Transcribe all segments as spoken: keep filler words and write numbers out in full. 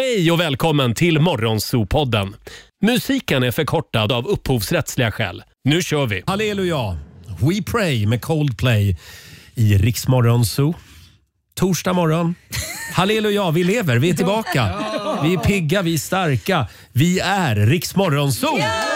Hej och välkommen till Morgonzoo-podden. Musiken är förkortad av upphovsrättsliga skäl. Nu kör vi! Halleluja! We Pray med Coldplay i Rix Morgonzoo. Torsdag morgon. Halleluja, vi lever, vi är tillbaka. Vi är pigga, vi är starka. Vi är Rix Morgonzoo.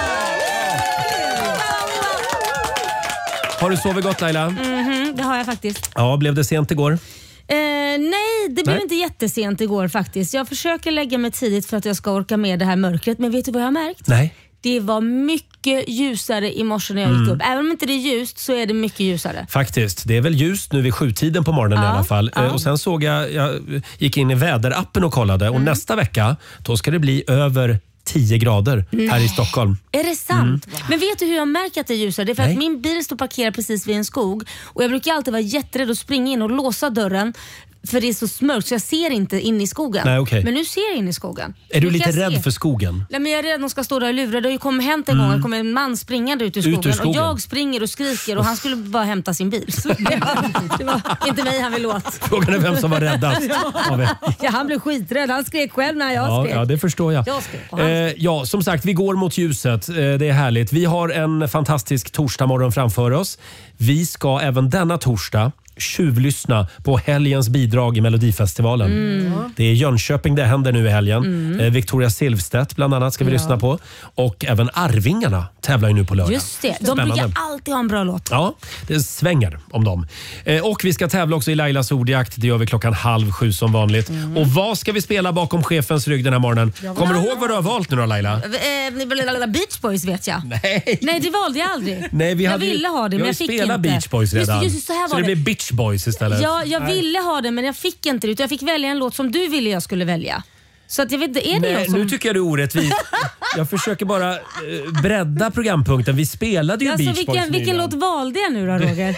Har du sovit gott, Laila? Mm-hmm, det har jag faktiskt. Ja, blev det sent igår? Eh, nej, det blev Nej. inte jättesent igår faktiskt. Jag försöker lägga mig tidigt för att jag ska orka med det här mörkret. Men vet du vad jag har märkt? Nej. Det var mycket ljusare i morse när jag gick upp. Även om inte det är ljust så är det mycket ljusare. Faktiskt, det är väl ljust nu vid sjutiden på morgonen Ja, i alla fall. ja. Eh, Och sen såg jag, jag gick in i väderappen och kollade och nästa vecka då ska det bli över tio grader här i Stockholm. Är det sant? Men vet du hur jag märker att det är ljusare? Det är för Nej. att min bil står parkerad precis vid en skog. Och jag brukar alltid vara jätterädd att springa in och låsa dörren. För det är så mörkt så jag ser inte in i skogen. Nej, okej. Men nu ser jag in i skogen. Är du Nu lite kan jag rädd se. för skogen? Nej, men jag är rädd att de ska stå där och lura. Det har ju kommit hänt en gång. Det kommer en man springande ut ur skogen, ur skogen. och jag springer och skriker och han skulle bara hämta sin bil. Så det, var, det var inte mig han ville åt. Frågan är vem som var räddast av er. Ja, han blev skiträdd. Han skrek själv när jag Ja, skrek. ja, det förstår jag. Jag skrek och han Eh, ja, som sagt, vi går mot ljuset. Eh, det är härligt. Vi har en fantastisk torsdagmorgon framför oss. Vi ska även denna torsdag tjuvlyssna på helgens bidrag i Melodifestivalen. Mm. Det är Jönköping det händer nu i helgen. Eh, Victoria Silvstedt bland annat ska vi Ja. lyssna på. Och även Arvingarna tävlar ju nu på lördag. Just det. De Spännande. brukar alltid ha en bra låt. Ja, det svänger om dem. Eh, och vi ska tävla också i Lailas ordjakt. Det gör vi klockan halv sju som vanligt. Mm. Och vad ska vi spela bakom chefens rygg den här morgonen? Kommer du ihåg vad du har valt nu då, Laila? Eh, Beach Boys vet jag. Nej. Nej, det valde jag aldrig. Nej, vi jag hade ju- ville ha det, vi men har jag ju fick spelat inte. Beach Boys redan. Just, just så här så var det det. blir Beach Boys istället. Ja, jag ville ha det, men jag fick inte det. Utan jag fick välja en låt som du ville jag skulle välja. Så att jag vet inte, är det Nej, jag som... nu tycker jag det är orättvist. Jag försöker bara eh, bredda programpunkten. Vi spelade ju Alltså, Beach Boys vilken, vilken nyligen. låt valde jag nu då, Roger?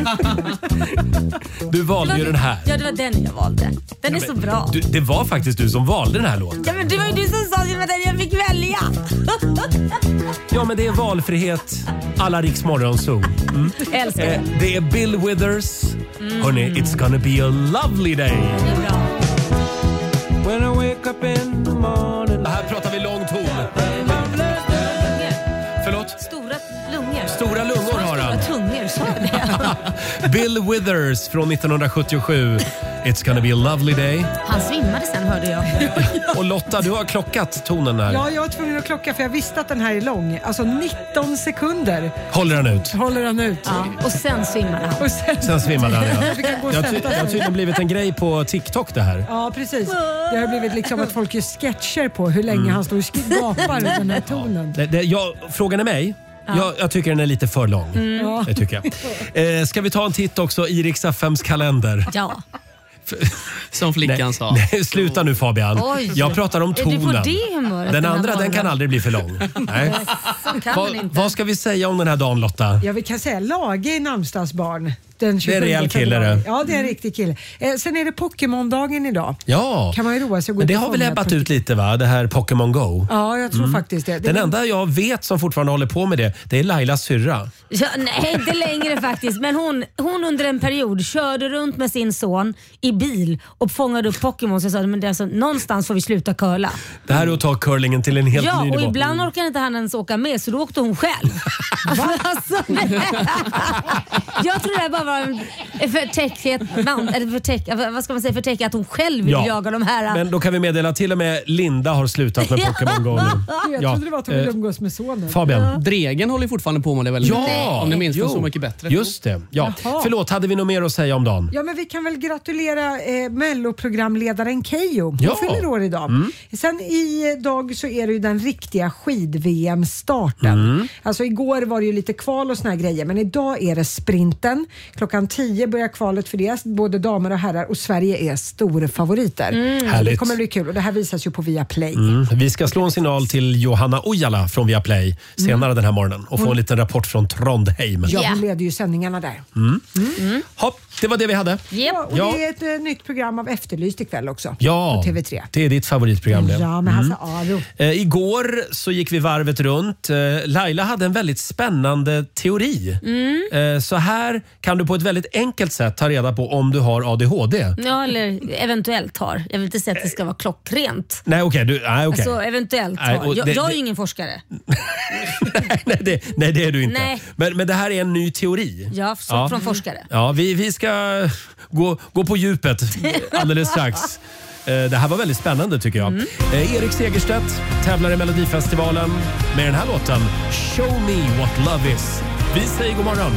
Du valde ju den här. Ja, det var den jag valde. Den är så bra. Du, det var faktiskt du som valde den här låten. Ja, men det var ju du som sa att det var den jag fick välja. Ja, men det är valfrihet alla Rix Morgonzoo. Mm. Älskar Eh, den. det är Bill Withers. Hörrni, it's gonna be a lovely day. Det är bra. When I wake up in the morning. Här pratar vi lång ton. Förlåt? Stora lungor. Stora lungor har han. Stora tungor, sa jag det? Bill Withers från nittonhundrasjuttiosju. It's gonna be a lovely day. Han svimmade sen, hörde jag. Och Lotta, du har klockat tonen här. Ja, jag var tvungen att klocka för jag visste att den här är lång. Alltså nitton sekunder Håller han ut? håller han ut. Ja, och sen svimmade han. Och sen, Sen svimmade han, ja. Vi kan gå och Det har ty- sätta det har sig. tydligen blivit en grej på TikTok det här. Ja, precis. Det har blivit liksom att folk gör sketcher på hur länge han står och sk- gapar i den här tonen. Det, det, jag, frågan är mig. Jag, jag tycker den är lite för lång. Ja. Det tycker jag. Eh, ska vi ta en titt också i Rix F M:s kalender? Ja. Som flickan Nej, sa. nej, sluta nu Fabian. Oj. Jag pratar om Är du tonen. på det humöret Den den här andra den kan morgonen? aldrig bli för lång. Nej. Så kan Va, man inte. vad ska vi säga om den här dagen, Lotta? Ja, vi kan säga Lage i namnsdagsbarn. Den Det är en rejäl kille, det. Ja, det är en riktig kille. Eh, sen är det Pokémon-dagen idag. Ja, Kan man ju roa sig och gå men det ut och har väl fånga ebbat ett ut lite, va? Det här Pokémon Go. Ja, jag tror faktiskt det. det Den är- enda jag vet som fortfarande håller på med det, det är Lailas syrra. Ja, nej, inte längre faktiskt. Men hon, hon under en period körde runt med sin son i bil och fångade upp Pokémon. Så jag sa, men det är alltså, någonstans får vi sluta curla. Det här är att ta curlingen till en helt Ja, ny och nivå. ibland orkar inte han ens åka med, så då åkte hon själv. alltså, nej. Jag tror det här bara var en förtäckhet, eller förtäck, vad ska man säga, förtäck att hon själv vill Ja. jaga de här. Men då kan vi meddela att till och med Linda har slutat med Ja. Pokémon Go nu. Jag Ja, trodde det var att hon ville eh, umgås med sonen. Fabian. Dregen håller ju fortfarande på med det väldigt mycket. Ja, Om ni minns den jo. Så mycket bättre. Just det. Ja. Jaha. Förlåt, hade vi något mer att säga om dagen? Ja, men vi kan väl gratulera eh, Mello-programledaren Keyyo. Hon Ja. fyller år idag. Mm. Sen idag så är det ju den riktiga skid-V M-starten. Mm. Alltså igår var det ju lite kval och såna här grejer, men idag är det sprinten. Klockan tio börjar kvalet för det, både damer och herrar, och Sverige är stora favoriter. Så det Härligt. kommer bli kul och det här visas ju på Viaplay. Mm. Vi ska slå en signal till Johanna Ojala från Viaplay senare den här morgonen och få en liten rapport från Trondheim. Ja, Ja. hon leder ju sändningarna där. Hopp, det var det vi hade. Japp. Ja, och Ja. det är ett eh, nytt program av Efterlyst ikväll också. Ja, På T V tre. det är ditt favoritprogram det. Ja, med Hasse Aro. Eh, igår så gick vi varvet runt. Eh, Laila hade en väldigt spännande teori. Eh, så här kan du du på ett väldigt enkelt sätt ta reda på om du har A D H D. Ja, eller eventuellt har. Jag vill inte säga att det ska vara klockrent. Nej, okej. Okay, nej, okay. Alltså eventuellt nej, har. Jag, det, jag är ju det, ingen forskare. nej, det, nej, det är du inte. Nej. Men, men det här är en ny teori. Ja, så, ja. från forskare. Ja, vi, vi ska gå, gå på djupet alldeles strax. Det här var väldigt spännande tycker jag. Mm. Erik Segerstedt tävlar i Melodifestivalen med den här låten Show me what love is. Vi säger god morgon.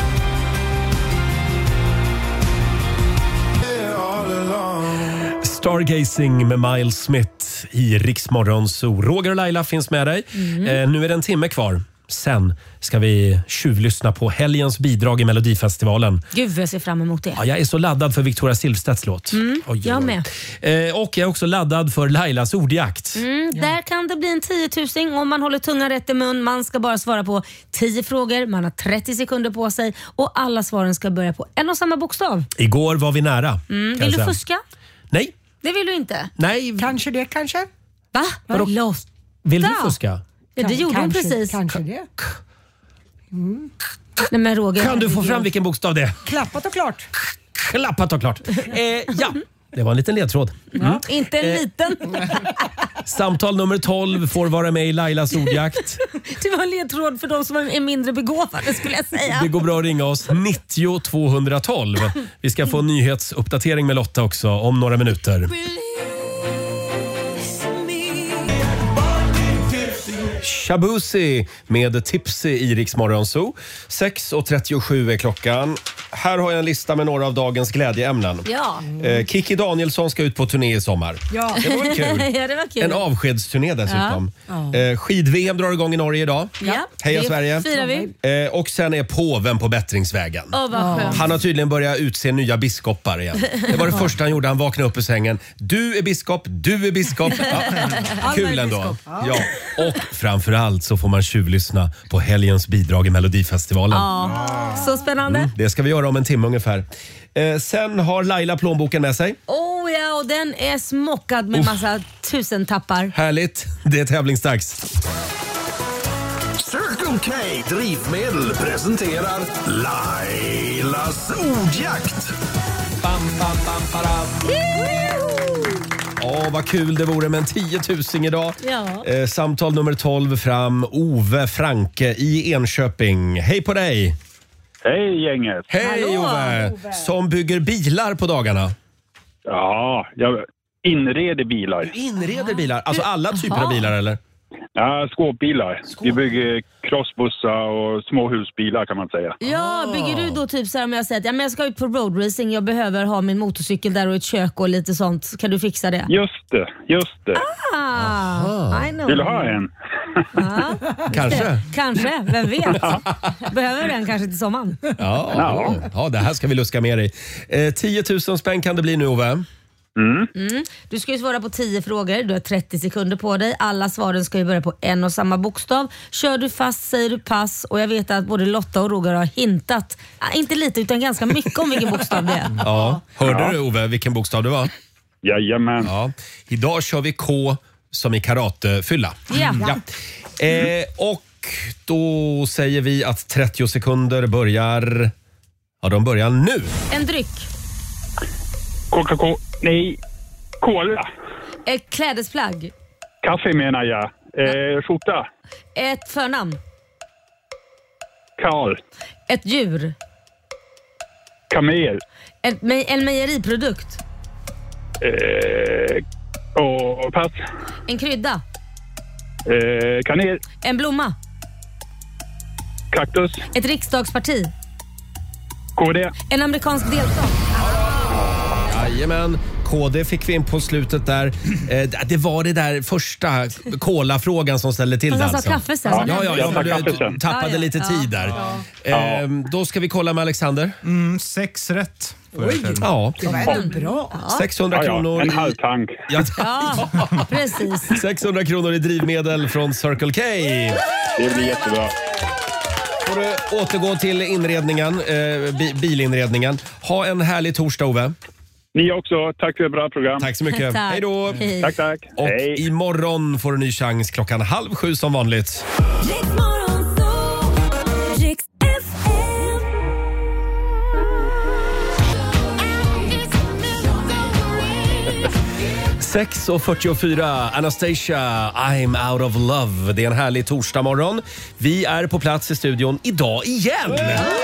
Stargazing med Miles Smith i Rix Morgon Zoo. Roger och Laila finns med dig. Mm. Eh, nu är det en timme kvar. Sen ska vi tjuvlyssna på helgens bidrag i Melodifestivalen. Gud, jag ser fram emot det. Ja, jag är så laddad för Victoria Silvstedts låt. Mm, oj, jag med. Eh, och jag är också laddad för Lailas ordjakt. Mm, ja. Där kan det bli en tiotusing om man håller tungan rätt i mun. Man ska bara svara på tio frågor. Man har trettio sekunder på sig och alla svaren ska börja på en och samma bokstav. Igår var vi nära. Mm, vill du säga. fuska? Nej. Det vill du inte? Nej. Kanske det, kanske. Va? Vadå? Lotta. Vill du fuska? Ja, det gjorde kanske, hon precis. Kanske det. Mm. Nej, men Roger, kan du få fram vilken bokstav det är? Klappat och klart. Klappat och klart. Eh, ja, det var en liten ledtråd. Mm. Ja, inte en eh. liten. Samtal nummer tolv får vara med i Lailas ordjakt. Det var en ledtråd för de som är mindre begåvade skulle jag säga. Det går bra att ringa oss nittio tvåhundratolv. Vi ska få en nyhetsuppdatering med Lotta också om några minuter. Shabuzi med Tipsy i Rix Morgon Zoo. sex och trettiosju är klockan. Här har jag en lista med några av dagens glädjeämnen. Ja. Eh, Kiki Danielsson ska ut på turné i sommar. Ja. Det var kul. Ja, det var kul. En avskedsturné dessutom. Ja. Eh, Skid-V M drar igång i Norge idag. Ja. Heja det Sverige. Firar vi. Eh, och sen är påven på bättringsvägen. Oh, vad skönt. Han har tydligen börjat utse nya biskopar igen. Det var det första han gjorde. Han vaknade upp ur sängen. Du är biskop, du är biskop. Ja. Kul ändå. Ja. Och framförallt så får man tjuvlyssna på helgens bidrag i Melodifestivalen. Ja. Så spännande. Mm, det ska vi göra om en timme ungefär. Eh, sen har Laila plånboken med sig. Oh ja, och den är smockad med oh. massa tusentappar. Härligt. Det är tävlingsdags. Circle K Drivmedel presenterar Lailas ordjakt. Bam, bam, bam, bam. Åh, vad kul det vore med en tiotusing idag. Ja. Eh, samtal nummer tolv fram. Ove Franke i Enköping. Hej på dig! Hej gänget! Hej Ove. Ove! Som bygger bilar på dagarna. Ja, jag inreder bilar. Du inreder bilar? Alltså alla typer Aha. av bilar eller? Ja, skåpbilar. Skåp. Vi bygger crossbussar och småhusbilar kan man säga. Ja, bygger du då typ så här om jag säger att ja, men jag ska ut på roadracing, jag behöver ha min motorcykel där och ett kök och lite sånt. Kan du fixa det? Just det, just det. Ah, I know. Vill du ha en? Ja, kanske. Kanske, vem vet. Behöver den kanske till sommaren. Ja, ja. ja, det här ska vi luska mer i. Eh, tio tusen spänn kan det bli nu, Ove. Mm. Mm. Du ska ju svara på tio frågor. Du har trettio sekunder på dig. Alla svaren ska ju börja på en och samma bokstav. Kör du fast säger du pass. Och jag vet att både Lotta och Roger har hintat, äh, inte lite utan ganska mycket om vilken bokstav det är. Ja, hörde ja. du Ove vilken bokstav det var? Jajamän. Ja. Idag kör vi K som i karatefylla. Ja. Ja. Eh, och då säger vi att trettio sekunder börjar. Ja, de börjar nu. En dryck. Coca-Cola. Nej, cola. Ett klädesplagg. Kaffe menar jag. Eh, skjorta. Ett förnamn. Karl. Ett djur. Kamel. Ett, en mejeriprodukt. Eh, och pass. En krydda. Eh, kanel. En blomma. Kaktus. Ett riksdagsparti. K D. En amerikansk delstat. Jajamän, K D fick vi in på slutet där. Eh, det var det där första kolafrågan som ställde till det. Alltså. Alltså. Kaffe sen. Ja, ja, ja, men kaffe du sen. tappade ja, ja. lite tid där. Ja. Eh, då ska vi kolla med Alexander. Mm, sex rätt. Oj, ja. det var ändå bra. sexhundra Ja, ja. kronor. En halv tank. Ja, Ja, precis. sexhundra kronor i drivmedel från Circle K. Det blir jättebra. Får du återgå till inredningen, eh, bi- bilinredningen. Ha en härlig torsdag, Ove. Ni också. Tack för ett bra program. Tack så mycket. Tack. Hej då. Hej. Tack, tack. Och Hej. imorgon får du en ny chans klockan halv sju som vanligt. sex och fyrtiofyra, Anastasia, I'm out of love. Det är en härlig torsdagmorgon. Vi är på plats i studion idag igen.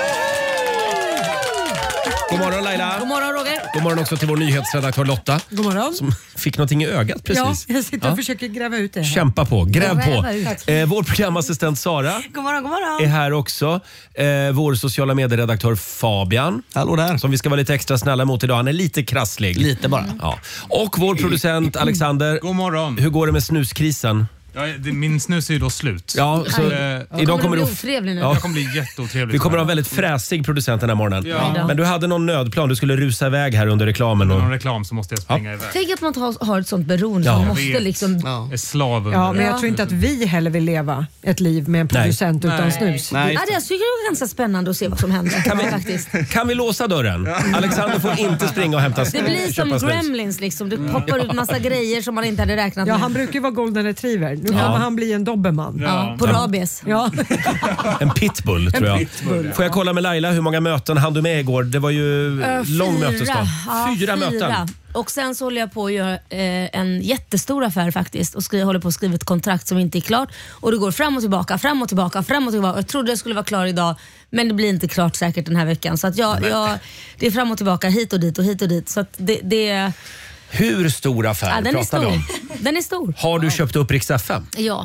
God morgon Laila. God morgon Roger. God morgon också till vår nyhetsredaktör Lotta. God morgon. Som fick någonting i ögat precis. Ja, jag sitter och ja. försöker gräva ut det här. Kämpa på, gräv Gräva på. Eh, vår programassistent Sara God morgon, god morgon. är här också. Eh, vår sociala medieredaktör Fabian. Hallå där. Som vi ska vara lite extra snälla mot idag. Han är lite krasslig. Lite bara. Ja. Och vår producent Alexander. God morgon. Hur går det med snuskrisen? Ja, det, min snus är ju då slut. Ja, så Eh, idag kommer bli du... otrevlig nu. Ja. Jag kommer bli jätteotrevlig. Vi kommer ha en väldigt fräsig producent den här morgonen. Ja. Men du hade någon nödplan. Du skulle rusa iväg här under reklamen. Någon Och... reklam så måste jag springa iväg. Tänk att man har, har ett sånt beroende. Ja. Man Jag måste vet. liksom... Ja. Jag är slav under Ja, men jag Ja. tror inte att vi heller vill leva ett liv med en producent utan Nej. snus. Nej, Ja, det jag tycker det var ganska spännande att se vad som händer. Kan vi, faktiskt. Kan vi låsa dörren? Alexander får inte springa och hämta Det blir som köpa snus. Gremlins liksom. Det poppar ut massa grejer som man inte hade räknat Ja, med. han brukar ju vara golden retriever. Nu kommer han bli en dobermann. Ja, på rabies. Ja. En pitbull tror jag. pitbull, Får jag kolla med Laila hur många möten hann du med igår? Det var ju Uh, lång fyra. mötesdag. Ja, Fyra möten. Och sen så håller jag på att göra eh, en jättestor affär faktiskt och skri- håller på att skriva ett kontrakt som inte är klart. Och det går fram och tillbaka, fram och tillbaka, fram och tillbaka. Jag trodde jag skulle vara klar idag, men det blir inte klart säkert den här veckan. Så att jag, jag, det är fram och tillbaka, hit och dit och hit och dit. Så att det, det, Hur stor affär ja, den är pratar vi stor. om? Den är stor. Har du köpt upp Rix F M? Ja.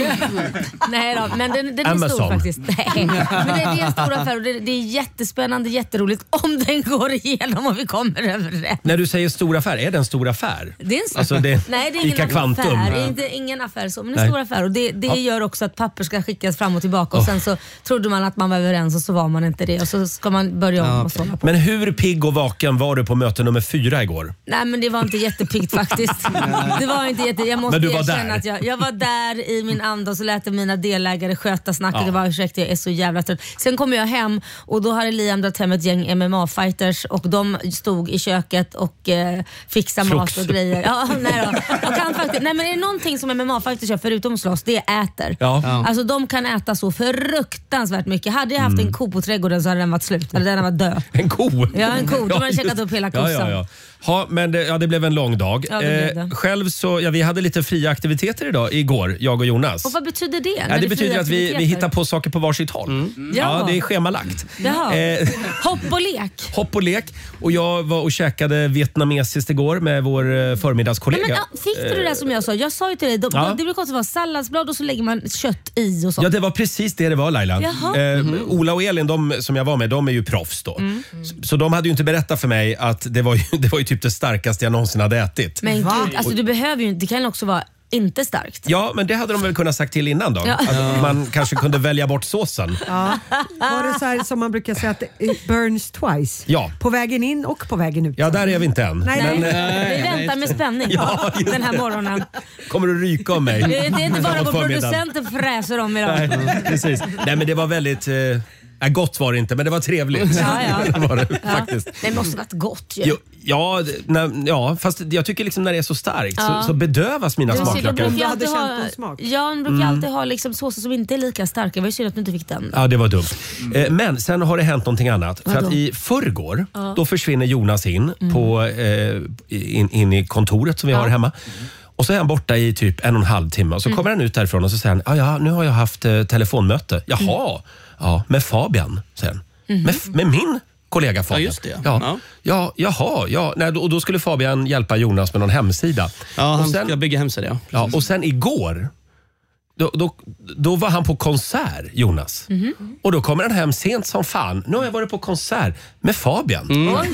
Nej då, men den, den är Amazon. stor faktiskt. Nej. Men det, det är en stor affär och det, det är jättespännande, jätteroligt om den går igenom och vi kommer överens. När du säger stor affär, är det en stor affär? Det är en stor Alltså det, Nej, det är Ica ingen Quantum. affär. Det är inte, ingen affär så, men en Nej. stor affär. Och det det gör också att papper ska skickas fram och tillbaka. Och sen så trodde man att man var överens och så var man inte det. Och så ska man börja om och sålla på. Men hur pigg och vaken var du på möte nummer fyra igår? Nej, men det var inte jättepiggt faktiskt. Det var inte jätte... Jag måste Men du var erkänna där. att jag, jag var där i min anda och så lät jag mina delägare sköta snacket. Ja. Det var ursäkta, jag är så jävla trött. Sen kom jag hem och då hade Liam dragit hem ett gäng M M A-fighters och de stod i köket och eh, fixade mat och grejer. Ja, nej då. Jag kan faktiskt, nej, men är det någonting som M M A-fighters gör förutom slåss, det är äter. Ja. Ja. Alltså de kan äta så fruktansvärt mycket. Hade jag haft Mm. en ko på trädgården så hade den varit slut. Hade den varit död. En ko? Ja, en ko. De hade käkat upp hela kossan. Ja, ja, ja. Ha, men det, ja, det blev en lång dag. Ja, det blev det. själv så, ja, vi hade lite fria aktiviteter idag, igår, jag och Jonas. Och vad betyder det? Ja, när det är betyder fria att vi, vi aktiviteter? hittar på saker på varsitt håll. Mm. Ja. Ja. det är schemalagt. Jaha. Eh, Hopp och lek. hopp och lek. Och jag var och käkade vietnamesiskt igår med vår eh, förmiddagskollega. Nej, men, ja, fick du det där som jag sa? Jag sa ju till dig, de, Ja. det brukar också vara salladsblad och så lägger man kött i och så. Ja, det var precis det det var, Laila. Jaha. Eh, Ola och Elin, de som jag var med, de är ju proffs då. Mm. Så, så de hade ju inte berättat för mig att det var ju, det var ju typ det starkaste jag någonsin hade ätit. Men gud, alltså du behöver ju det kan också vara inte starkt. Ja, men det hade de väl kunnat sagt till innan då. Ja. Att man kanske kunde välja bort såsen. Ja. Var det så här som man brukar säga att it burns twice? Ja. På vägen in och på vägen ut. Ja, där är vi inte än. Nej, Men Nej, vi väntar med spänning Ja, just den här morgonen. kommer du ryka om mig? Det, det är inte bara på vår förmiddagen. producent fräser om idag. Nej, precis. Nej, men det var väldigt... Eh, äh, gott var det inte, men det var trevligt. Ja, ja. Det var det Ja. faktiskt. Det måste varit gott ju. Jo, ja, d- när, ja, fast jag tycker liksom när det är så starkt Ja. så, så bedövas mina Det är synd, de smaklökar. brukar Du alltid hade ha, känt någon smak. ja, de brukar alltid ha liksom såser som inte är lika starka. Det var ju synd att du inte fick den. Ja, det var dumt. Eh, men sen har det hänt någonting annat. För Vadå? att i förrgår, då försvinner Jonas in, på, eh, in, in i kontoret som vi har hemma. Och så är han borta i typ en och en halv timme. Och så kommer han ut därifrån och så säger han, ah, ja, nu har jag haft eh, telefonmöte. Jaha, ja, med Fabian, säger han. Med, med min kollega Fabian. Ja, just det, ja. Ja, Ja. ja, jaha, ja. Nej, då- och då skulle Fabian hjälpa Jonas med någon hemsida. Ja, han och sen, ska bygga hemsida, ja. ja, och sen igår, då, då, då var han på konsert, Jonas. Och då kommer han hem sent som fan. Nu har jag varit på konsert med Fabian.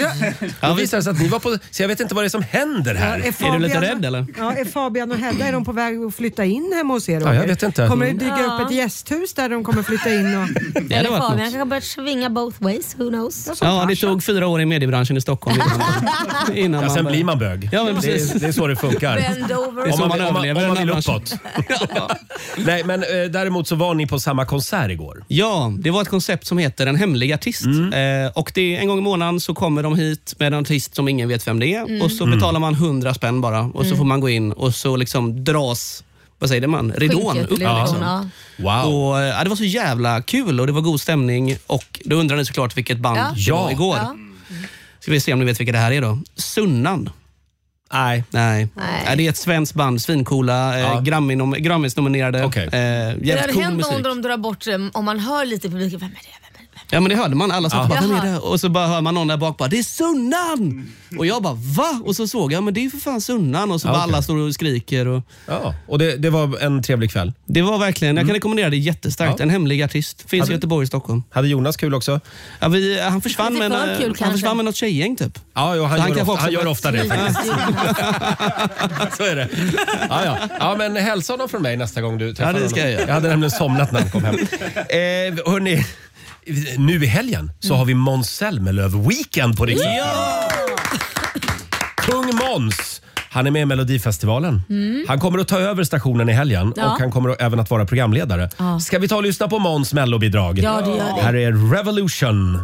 Då visar det sig att ni var på... Så jag vet inte vad det är som händer här. Är du lite rädd, eller? Ja, är Fabian och Hedda, är de på väg att flytta in hemma hos er? Ja, jag vet inte. Kommer det dyka Ja. upp ett gästhus där de kommer flytta in? Och... Det hade Eller varit Fabian något. kanske har börjat svinga both ways, who knows? Ja, det tog fyra år i mediebranschen i Stockholm innan, innan Ja, sen började- blir man bög. Ja, men det, precis. är, det är så det funkar. Bend over. Det är Om så man, man om man, överlever om man den vill här uppåt. Nej, men eh, däremot så var ni på samma konsert igår. Ja, det var ett koncept som heter En hemlig artist. Eh, och det är en gång i månaden så kommer de hit med en artist som ingen vet vem det är. Och så betalar man hundra spänn bara. Och så får man gå in och så liksom dras, vad säger det man? Ridån Skynket, upp. eller Liksom. ja. Wow. Och, ja, det var så jävla kul och det var god stämning. Och då undrar ni såklart vilket band Ja. det var Ja. igår. Ja. Ska vi se om ni vet vilka det här är då. Sunnan. Nej. Nej. Nej. Nej, det är ett svenskt band, svincoola, Ja. eh, Grammy-nom- Grammis-nominerade. Okej. Eh, Det har jävligt cool hänt musik. om de drar bort sig, om man hör lite i publiken. Vem är det? Vem är det? Ja, men det hörde man. Alla satt Ja. bara, vem är Jaha. det? Och så bara hör man någon där bak bara, det är Sunnan! Och jag bara, va? Och så såg jag, men det är ju för fan Sunnan. Och så Ja, bara okej. alla står och skriker. Och Ja, och det, det var en trevlig kväll. det var verkligen, jag kan rekommendera det jättestarkt. Ja. En hemlig artist. Finns Hade- i Göteborg och Stockholm. Hade Jonas kul också? Ja, vi, han försvann Lite med, för en, kul, han kanske. försvann med något tjejgäng typ. Ja, jo, han, Så han gör, kan få ofta, också han gör vara- ofta det faktiskt. Så är det. Ja, ja. Ja, men hälsa honom från mig nästa gång du träffar Ja, det ska honom. jag göra. Jag hade nämligen somnat när han kom hem. Eh, hörni, nu i helgen så har vi Måns Zelmerlöw Weekend på Rix. Ja! Kung Måns. Han är med i Melodifestivalen. Han kommer att ta över stationen i helgen Ja. och han kommer att, även att vara programledare. Ja. Ska vi ta och lyssna på Måns mellobidrag? Ja, det gör vi. Här är Revolution.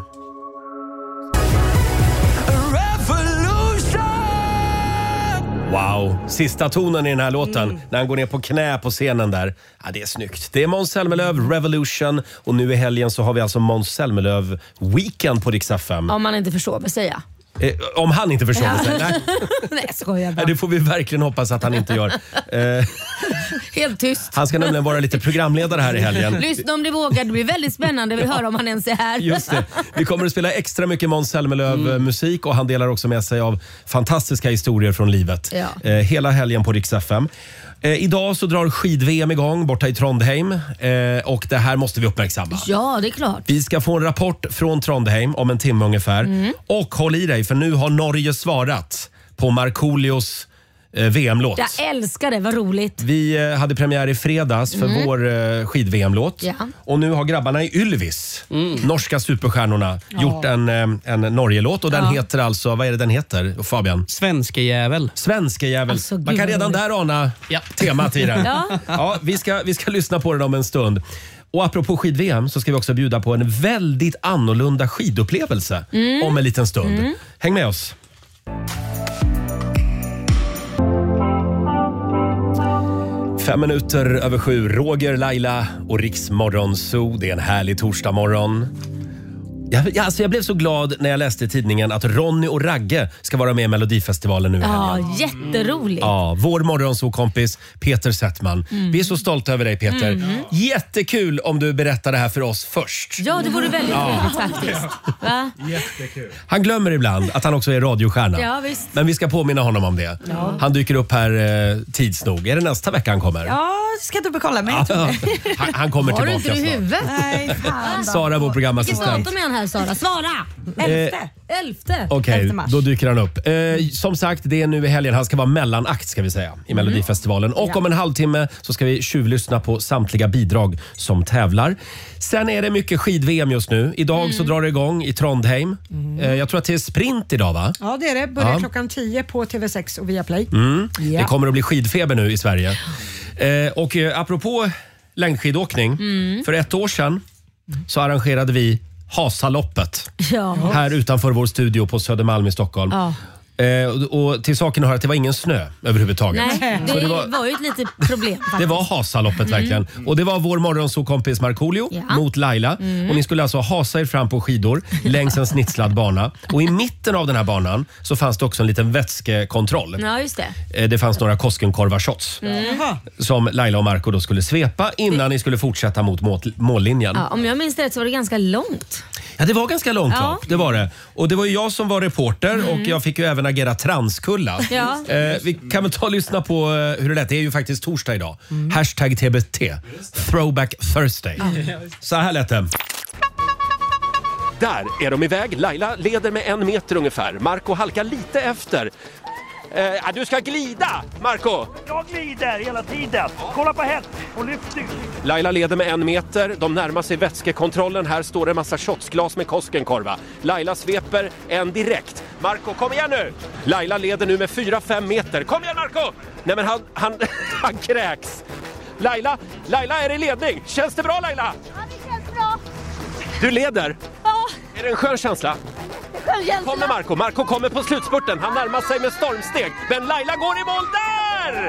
Wow, sista tonen i den här låten när han går ner på knä på scenen där. Ja, det är snyggt. Det är Måns Zelmerlöw, Revolution, och nu i helgen så har vi alltså Måns Zelmerlöw Weekend på Rix F M. Om man inte förstår mig säga. Eh, om han inte förstår det. Nej, Nej, jag skojar bara. nej, det får vi verkligen hoppas att han inte gör. Eh, Helt tyst. han ska nämligen vara lite programledare här i helgen. Lyssna om du vågar. Det blir väldigt spännande. Jag vill höra om han ens är här. Just det. Vi kommer att spela extra mycket Måns Zelmerlöw-musik och han delar också med sig av fantastiska historier från livet. Ja. Eh, hela helgen på Rix F M. Eh, idag så drar skid-V M igång borta i Trondheim eh, och det här måste vi uppmärksamma. Ja, det är klart. Vi ska få en rapport från Trondheim om en timme ungefär. Och håll i dig för nu har Norge svarat på Markoolios eh, V M-låt. Jag älskar det. Vad roligt. Vi eh, hade premiär i fredags för vår eh, skid-V M-låt. Ja. Och nu har grabbarna i Ylvis, norska superstjärnorna, gjort en, eh, en Norge-låt. Och den Ja. heter alltså, vad är det den heter Fabian? Svenske jävel. Svenske jävel. Alltså, gud, Man kan vad redan roligt. där ana Ja. temat i den. Ja. Ja, vi, ska, vi ska lyssna på den om en stund. Och apropå skid-V M så ska vi också bjuda på en väldigt annorlunda skidupplevelse om en liten stund. Häng med oss. Fem minuter över sju. Roger, Laila och Rix Morgon Zoo. Det är en härlig torsdagmorgon. Jag, jag, alltså jag blev så glad när jag läste i tidningen att Ronny och Ragge ska vara med i Melodifestivalen nu i helgen. Ja, jätteroligt. Ja, vår morgonsokompis Peter Settman. Mm. Vi är så stolta över dig Peter. Jättekul om du berättar det här för oss först. Ja, det vore väldigt trevligt faktiskt. Va? Han glömmer ibland att han också är radiostjärna. Ja, visst. Men vi ska påminna honom om det. Han dyker upp här eh, tids nog. Är det nästa vecka han kommer? Ja, ska du bekolla mig? Ja, han, han kommer Har du tillbaka inte det i snart. huvudet? Nej, fan. Sara, vår Vilket programassistent. datum är han här, Sara? Svara! Elfte. Elfte. Okej, elfte mars. då dyker han upp. Eh, som sagt, det är nu i helgen. Han ska vara mellanakt ska vi säga i Melodifestivalen. Och om en halvtimme så ska vi tjuvlyssna på samtliga bidrag som tävlar. Sen är det mycket skid-V M just nu. Idag så drar det igång i Trondheim. Eh, jag tror att det är sprint idag va? Ja, det är det. Börjar Ja. klockan tio på T V sex och Viaplay. Det kommer att bli skidfeber nu i Sverige. Eh, och eh, apropå längdskidåkning. För ett år sedan så arrangerade vi Hasaloppet Ja. här utanför vår studio på Södermalm i Stockholm. Ja. Eh, och, och till saken hör att det var ingen snö överhuvudtaget. Nej, det, Så det var, var, ju ett litet problem faktiskt. det var Hasaloppet verkligen. Och det var vår morgonsokompis Markoolio Ja. mot Laila. Och ni skulle alltså hasa er fram på skidor längs en snitslad bana. Och i mitten av den här banan så fanns det också en liten vätskekontroll. Ja, just det. Eh, Det fanns några Koskenkorva-shots som Laila och Marco då skulle svepa innan ni skulle fortsätta mot mål, mållinjen. Ja, om jag minns rätt så var det ganska långt. Ja, det var ganska långt Ja. lopp. Det var det. Och det var ju jag som var reporter och jag fick ju även agera transkulla. Ja. Eh, vi kan väl ta och lyssna på eh, hur det lät. Det är ju faktiskt torsdag idag. Hashtag T B T. Throwback Thursday. Så här lät det. Där är de iväg. Laila leder med en meter ungefär. Marco halkar lite efter. Eh, du ska glida, Marco. Jag glider hela tiden. Kolla på hänt och lyft ut. Laila leder med en meter. De närmar sig vätskekontrollen. Här står en massa shotsglas med Koskenkorva. Laila sveper en direkt. Marco, kom igen nu! Laila leder nu med fyra fem meter. Kom igen, Marco! Nej, men han, han, han kräks. Laila, Laila är i ledning. Känns det bra, Laila? Ja, det känns bra. Du leder. Ja, Är det en skön känsla? skön känsla. Kommer Marco. Marco kommer på slutspurten. Han närmar sig med stormsteg. Men Laila går i mål där!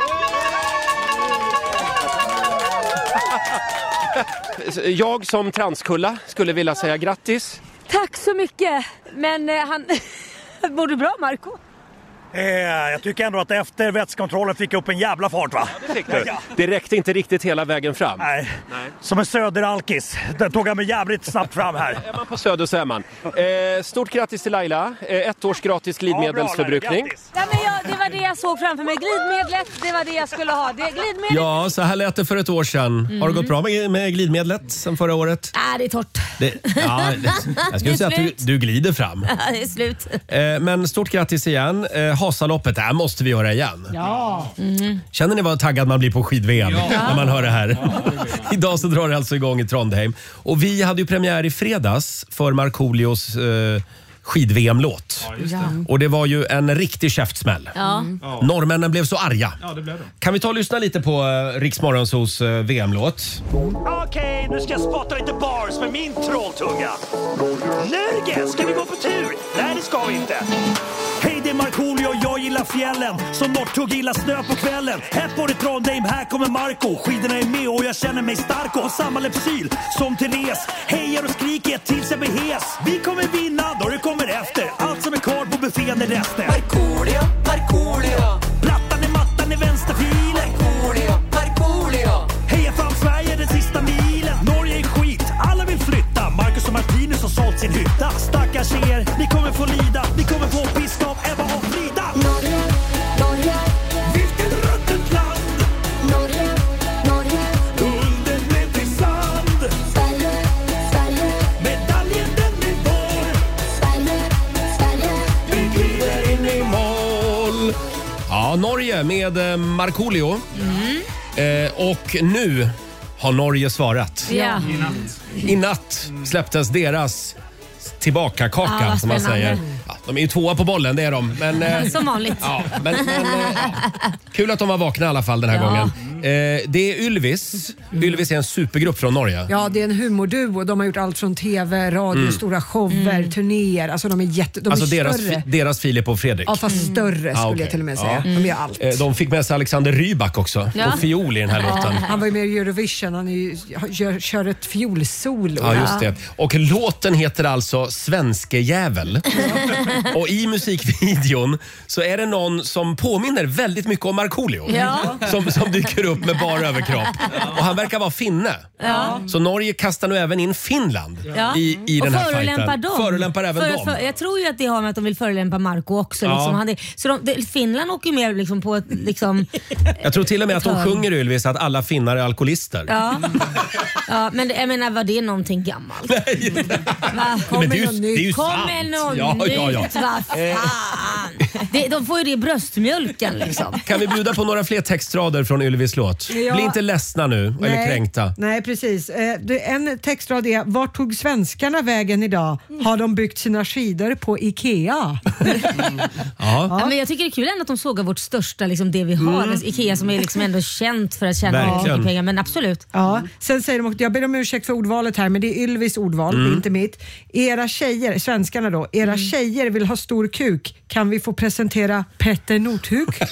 Jag som transkulla skulle vilja säga grattis. Tack så mycket. Men eh, han... Mår du bra, Marco? Eh, jag tycker ändå att efter vätskontrollen fick upp en jävla fart, va? Det fick du. Det räckte inte riktigt hela vägen fram. Nej, Nej. Som en söderalkis. Den tog jag mig jävligt snabbt fram här. Är man på Söder så är man. Eh, stort grattis till Laila. Eh, ett års gratis glidmedelsförbrukning. Ja, men jag, det var det jag såg framför mig. Glidmedlet, det var det jag skulle ha. Det, glidmedlet. Ja, så här lät det för ett år sedan. Mm. Har det gått bra med, med glidmedlet sen förra året? Nej, det är torrt. Det, ja, det, jag skulle säga att du, du glider fram. Ja, det är slut. Eh, men stort grattis igen. Eh, Hasaloppet, det här måste vi göra igen. Ja. Mm. Känner ni vad taggad man blir på skid-V M Ja. när man hör det här? Idag så drar det alltså igång i Trondheim. Och vi hade ju premiär i fredags för Markoolios eh, skid-V M-låt. Ja, just det. Och det var ju en riktig käftsmäll. Ja. Mm. Norrmännen blev så arga. Ja, det blev det. Kan vi ta och lyssna lite på uh, Rix Morgonzos uh, V M-låt? Okej, okay, nu ska jag spotta lite bars med min trolltunga. Norge, ska vi gå på tur? Nej, det ska vi inte. Hej, det är Markoolio, jag gillar fjällen. Som Norrtugg gillar snö på kvällen. Här på det Trondheim, här kommer Marco. Skidorna är med och jag känner mig stark och har samma läppsyl som Therese. Hejar och skriker tills jag blir hes. Vi kommer vinna då det kommer efter. Allt som är kvar på buffén är resten. Markoolio, Markoolio. Plattan är mattan i vänsterfilen. Markoolio, Markoolio. Heja fram Sverige den sista milen. Norge är skit, alla vill flytta. Marcus och Martinus har sålt sin hytta. Stackars er, ni kommer få lida. Ni kommer få piska av Ebba och Frida. Norge, Norge. Vilket ruttet land. Norge, Norge. Gulden blev till sand. Sverige, Sverige. Medaljen den är vår. Sverige, Sverige. Vi glider in i mål. Ja, Norge med eh, Markoolio. Mm. Eh, och nu har Norge svarat. Ja. I natt. I natt släpptes deras tillbaka-kaka, Ja, vad som man spännande. säger. Ja, de är ju tvåa på bollen, det är de. Men, eh, Som vanligt. ja, men, men, eh, ja. Kul att de var vakna i alla fall den här Ja. gången. Eh, det är Ylvis. Ylvis är en supergrupp från Norge. Ja, det är en humorduo. De har gjort allt från tv, radio, Mm. stora shower, turnéer. Alltså de är jätte... De Alltså är deras, större. deras Filip och Fredrik. Ja, fast större skulle Ah, okej. jag till och med Ja. säga. De gör allt. Eh, De fick med sig Alexander Rybak också, Ja. på fiol i den här låten. Han var ju med i Eurovision. Han är ju, gör, kör ett fiolsolo. Ja, just det. Och låten heter alltså Svenske jävel. Och i musikvideon så är det någon som påminner väldigt mycket om Markoolio. Ja. Som, som dyker upp med bara överkropp. Och han verkar vara finne. Ja. Så Norge kastar nu även in Finland Ja. i, i den och här förolämpar fighten. dem. Förolämpar även för, dem. För, jag tror ju att det har med att de vill förolämpa Marco också. Ja. Liksom. Han, det, så de, det, Finland åker ju med liksom, på ett... Liksom, Jag tror till och med att de hörn. sjunger Ylvis att alla finnar är alkoholister. ja. ja, men det, jag menar, var det någonting gammalt? Va? Men det är ju, det är ju Kom sant. med något Ja, ja, ja. nytt, vad fan. Det, de får ju det i bröstmjölken liksom. Kan vi bjuda på några fler textrader från Ylvis låt? Ja. Bli inte ledsna nu, eller kränkta. Nej, precis. Eh, det- En textrad är: vart tog svenskarna vägen idag? Har de byggt sina skidor på Ikea? Ja, men jag tycker det är kul ändå att de sågar vårt största, liksom det vi har. Mm. Ikea som är liksom ändå känt för att tjäna Verkligen. mycket pengar. Men absolut. Ja. Sen säger de också, jag ber om ursäkt för ordvalet här, men det är Ylvis ordval, Mm. det är inte mitt. Era tjejer, svenskarna då, era tjejer vill ha stor kuk. Kan vi få presentera Petter Northug? Vi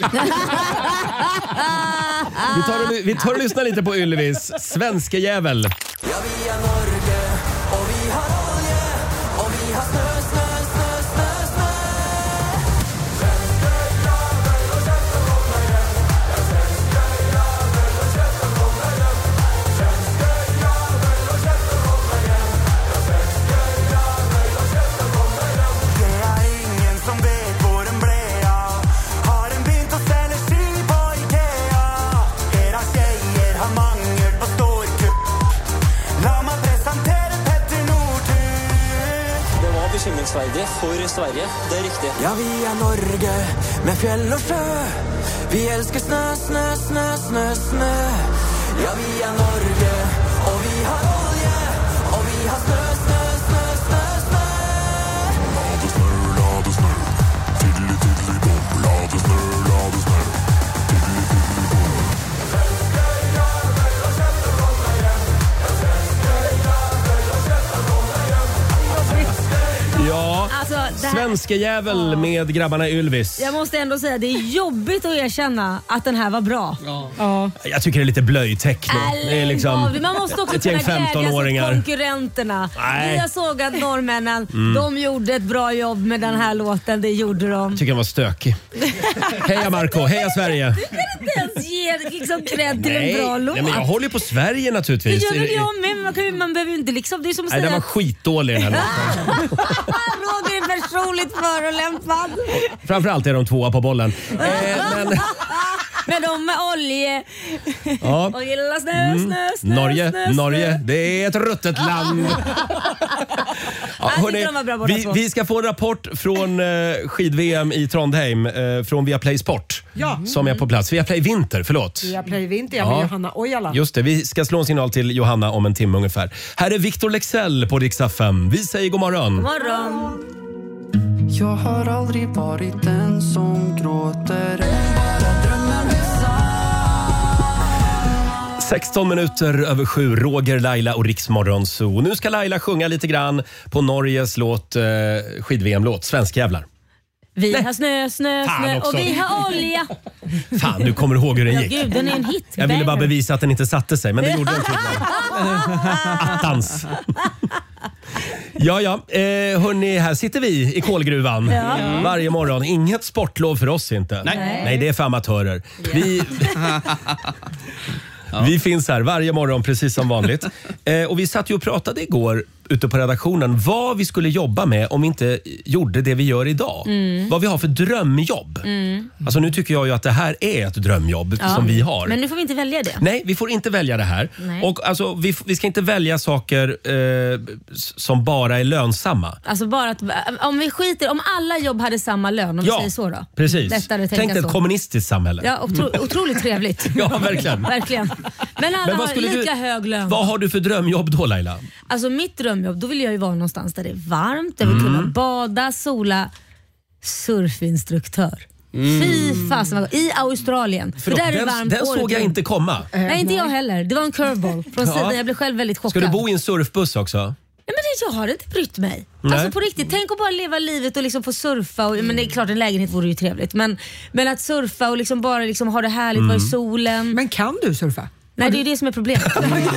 tar, och, vi tar och lyssnar lite på Ylvis Svenske jävel. Ja, vi är Norge och vi har olje och vi har snö, snö, snö, snö, snö. Svenske jävel och käften kommer hem. Ja, svenske jävel och käften kommer hem. Svenske jävel och käften kommer hem. Ja, svenske jävel och käften kommer hem. Det är ingen som vet hvor den ble av. Har en begynt å selge ski på Ikea. Era tjejer har mangel på stor kuk. La meg presentere Petter Northug. Det var bekymringsverdig for Sverige, det er riktig. Ja, vi er Norge med fjell og sjø. Vi elsker snø, snø, snø, snø, snø. Ja, vi er Norge, og vi har olje, og vi har snø, snø, snø, snø, snø. La det snø, la det snø. Tiddeli, tiddeli, bom. La det snø, la det snø. Tiddeli, tiddeli, bom. Svenske jävel og kjeften kommer hjem. Ja, svenske jävel og kjeften kommer hjem. Ja, Alltså, det här, Svenske jävel med grabbarna Ylvis. Jag måste ändå säga det är jobbigt att erkänna att den här var bra. Ja. Ja. Jag tycker det är lite blöjtäckning. Det är liksom Man måste också ett gäng kunna glädjas åt femtonåringar. konkurrenterna. Nej. Jag såg att norrmännen, Mm. de gjorde ett bra jobb med den här låten. Det gjorde de. Jag tycker den var stökig. Heja Marco, heja Sverige. Du kan inte ens ge liksom cred till Nej, en bra låt. nej, men jag håller ju på Sverige Det naturligtvis. gör väl jag med, men man, kan, ju- man behöver ju inte liksom, det är som att Nej, den säga var skitdålig den här låten. Roger är personligt förolämpad. Framförallt är de tvåa på bollen. Eh, men, Men de med olje. ja. Och gillar snö, Mm. snö, snö, Norge, snö, snö. Norge, det är ett ruttet land. Ja, Jag hörni, tycker de var bra båda vi, två. vi ska få en rapport från eh, skid-V M i Trondheim eh, från Viaplay Sport Ja. som är på plats. Viaplay Vinter, förlåt. Jag play vinter, jag med Ja. Johanna Ojala. Just det, vi ska slå en signal till Johanna om en timme ungefär. Här är Victor Lexell på Rix F M. Vi säger god morgon. God morgon. Jag har aldrig varit den som gråter, bara drömmen sexton minuter över sju, Roger, Laila och Rix Morgon Zoo. Nu ska Laila sjunga lite grann på Norges låt, eh, skid-V M-låt, Svensk jävlar. Vi har snö, snö, Fan snö också. och vi har olja. Fan, du kommer ihåg hur den Ja, gick. gud, den är en hit. Jag ville bara Banger. bevisa att den inte satte sig, men det gjorde den tydligen. Attans. Ja, ja. Eh, hörni, här sitter vi i kolgruvan Ja. varje morgon. Inget sportlov för oss inte. Nej. Nej, det är för amatörer. Vi... Vi finns här varje morgon precis som vanligt. Eh, och vi satt ju och pratade igår ute på redaktionen vad vi skulle jobba med om vi inte gjorde det vi gör idag. Mm. Vad vi har för drömjobb. Mm. Alltså nu tycker jag ju att det här är ett drömjobb Ja. som vi har. Men nu får vi inte välja det. Nej, vi får inte välja det här. Nej. Och alltså, vi, vi ska inte välja saker eh, s- som bara är lönsamma. Alltså bara att, om vi skiter, om alla jobb hade samma lön, om vi säger så då. precis. Lättare att Tänk tänka dig ett så. kommunistiskt samhälle. Ja, otro, otroligt trevligt. Ja, verkligen. Verkligen. Men alla Men vad har skulle lika du- hög lön. Vad har du för drömjobb då, Laila? Alltså mitt drömjobb, då vill jag ju vara någonstans där det är varmt, jag vill Mm. kunna bada, sola. Surfinstruktör. Mm. Fy fasen vad gott. I Australien. Förlåt, För där är det den, varmt den året såg jag runt. inte komma. Nej, inte jag heller. Det var en curveball från Ja. sidan. Jag blev själv väldigt chockad. Ska du bo i en surfbuss också? Nej, men det, jag har inte brytt mig. Nej. Alltså på riktigt, tänk att bara leva livet och liksom få surfa. Och, men det är klart en lägenhet vore ju trevligt. Men, men att surfa och liksom bara liksom ha det härligt, Mm. vara i solen. Men kan du surfa? Nej, det är ju det som är problemet.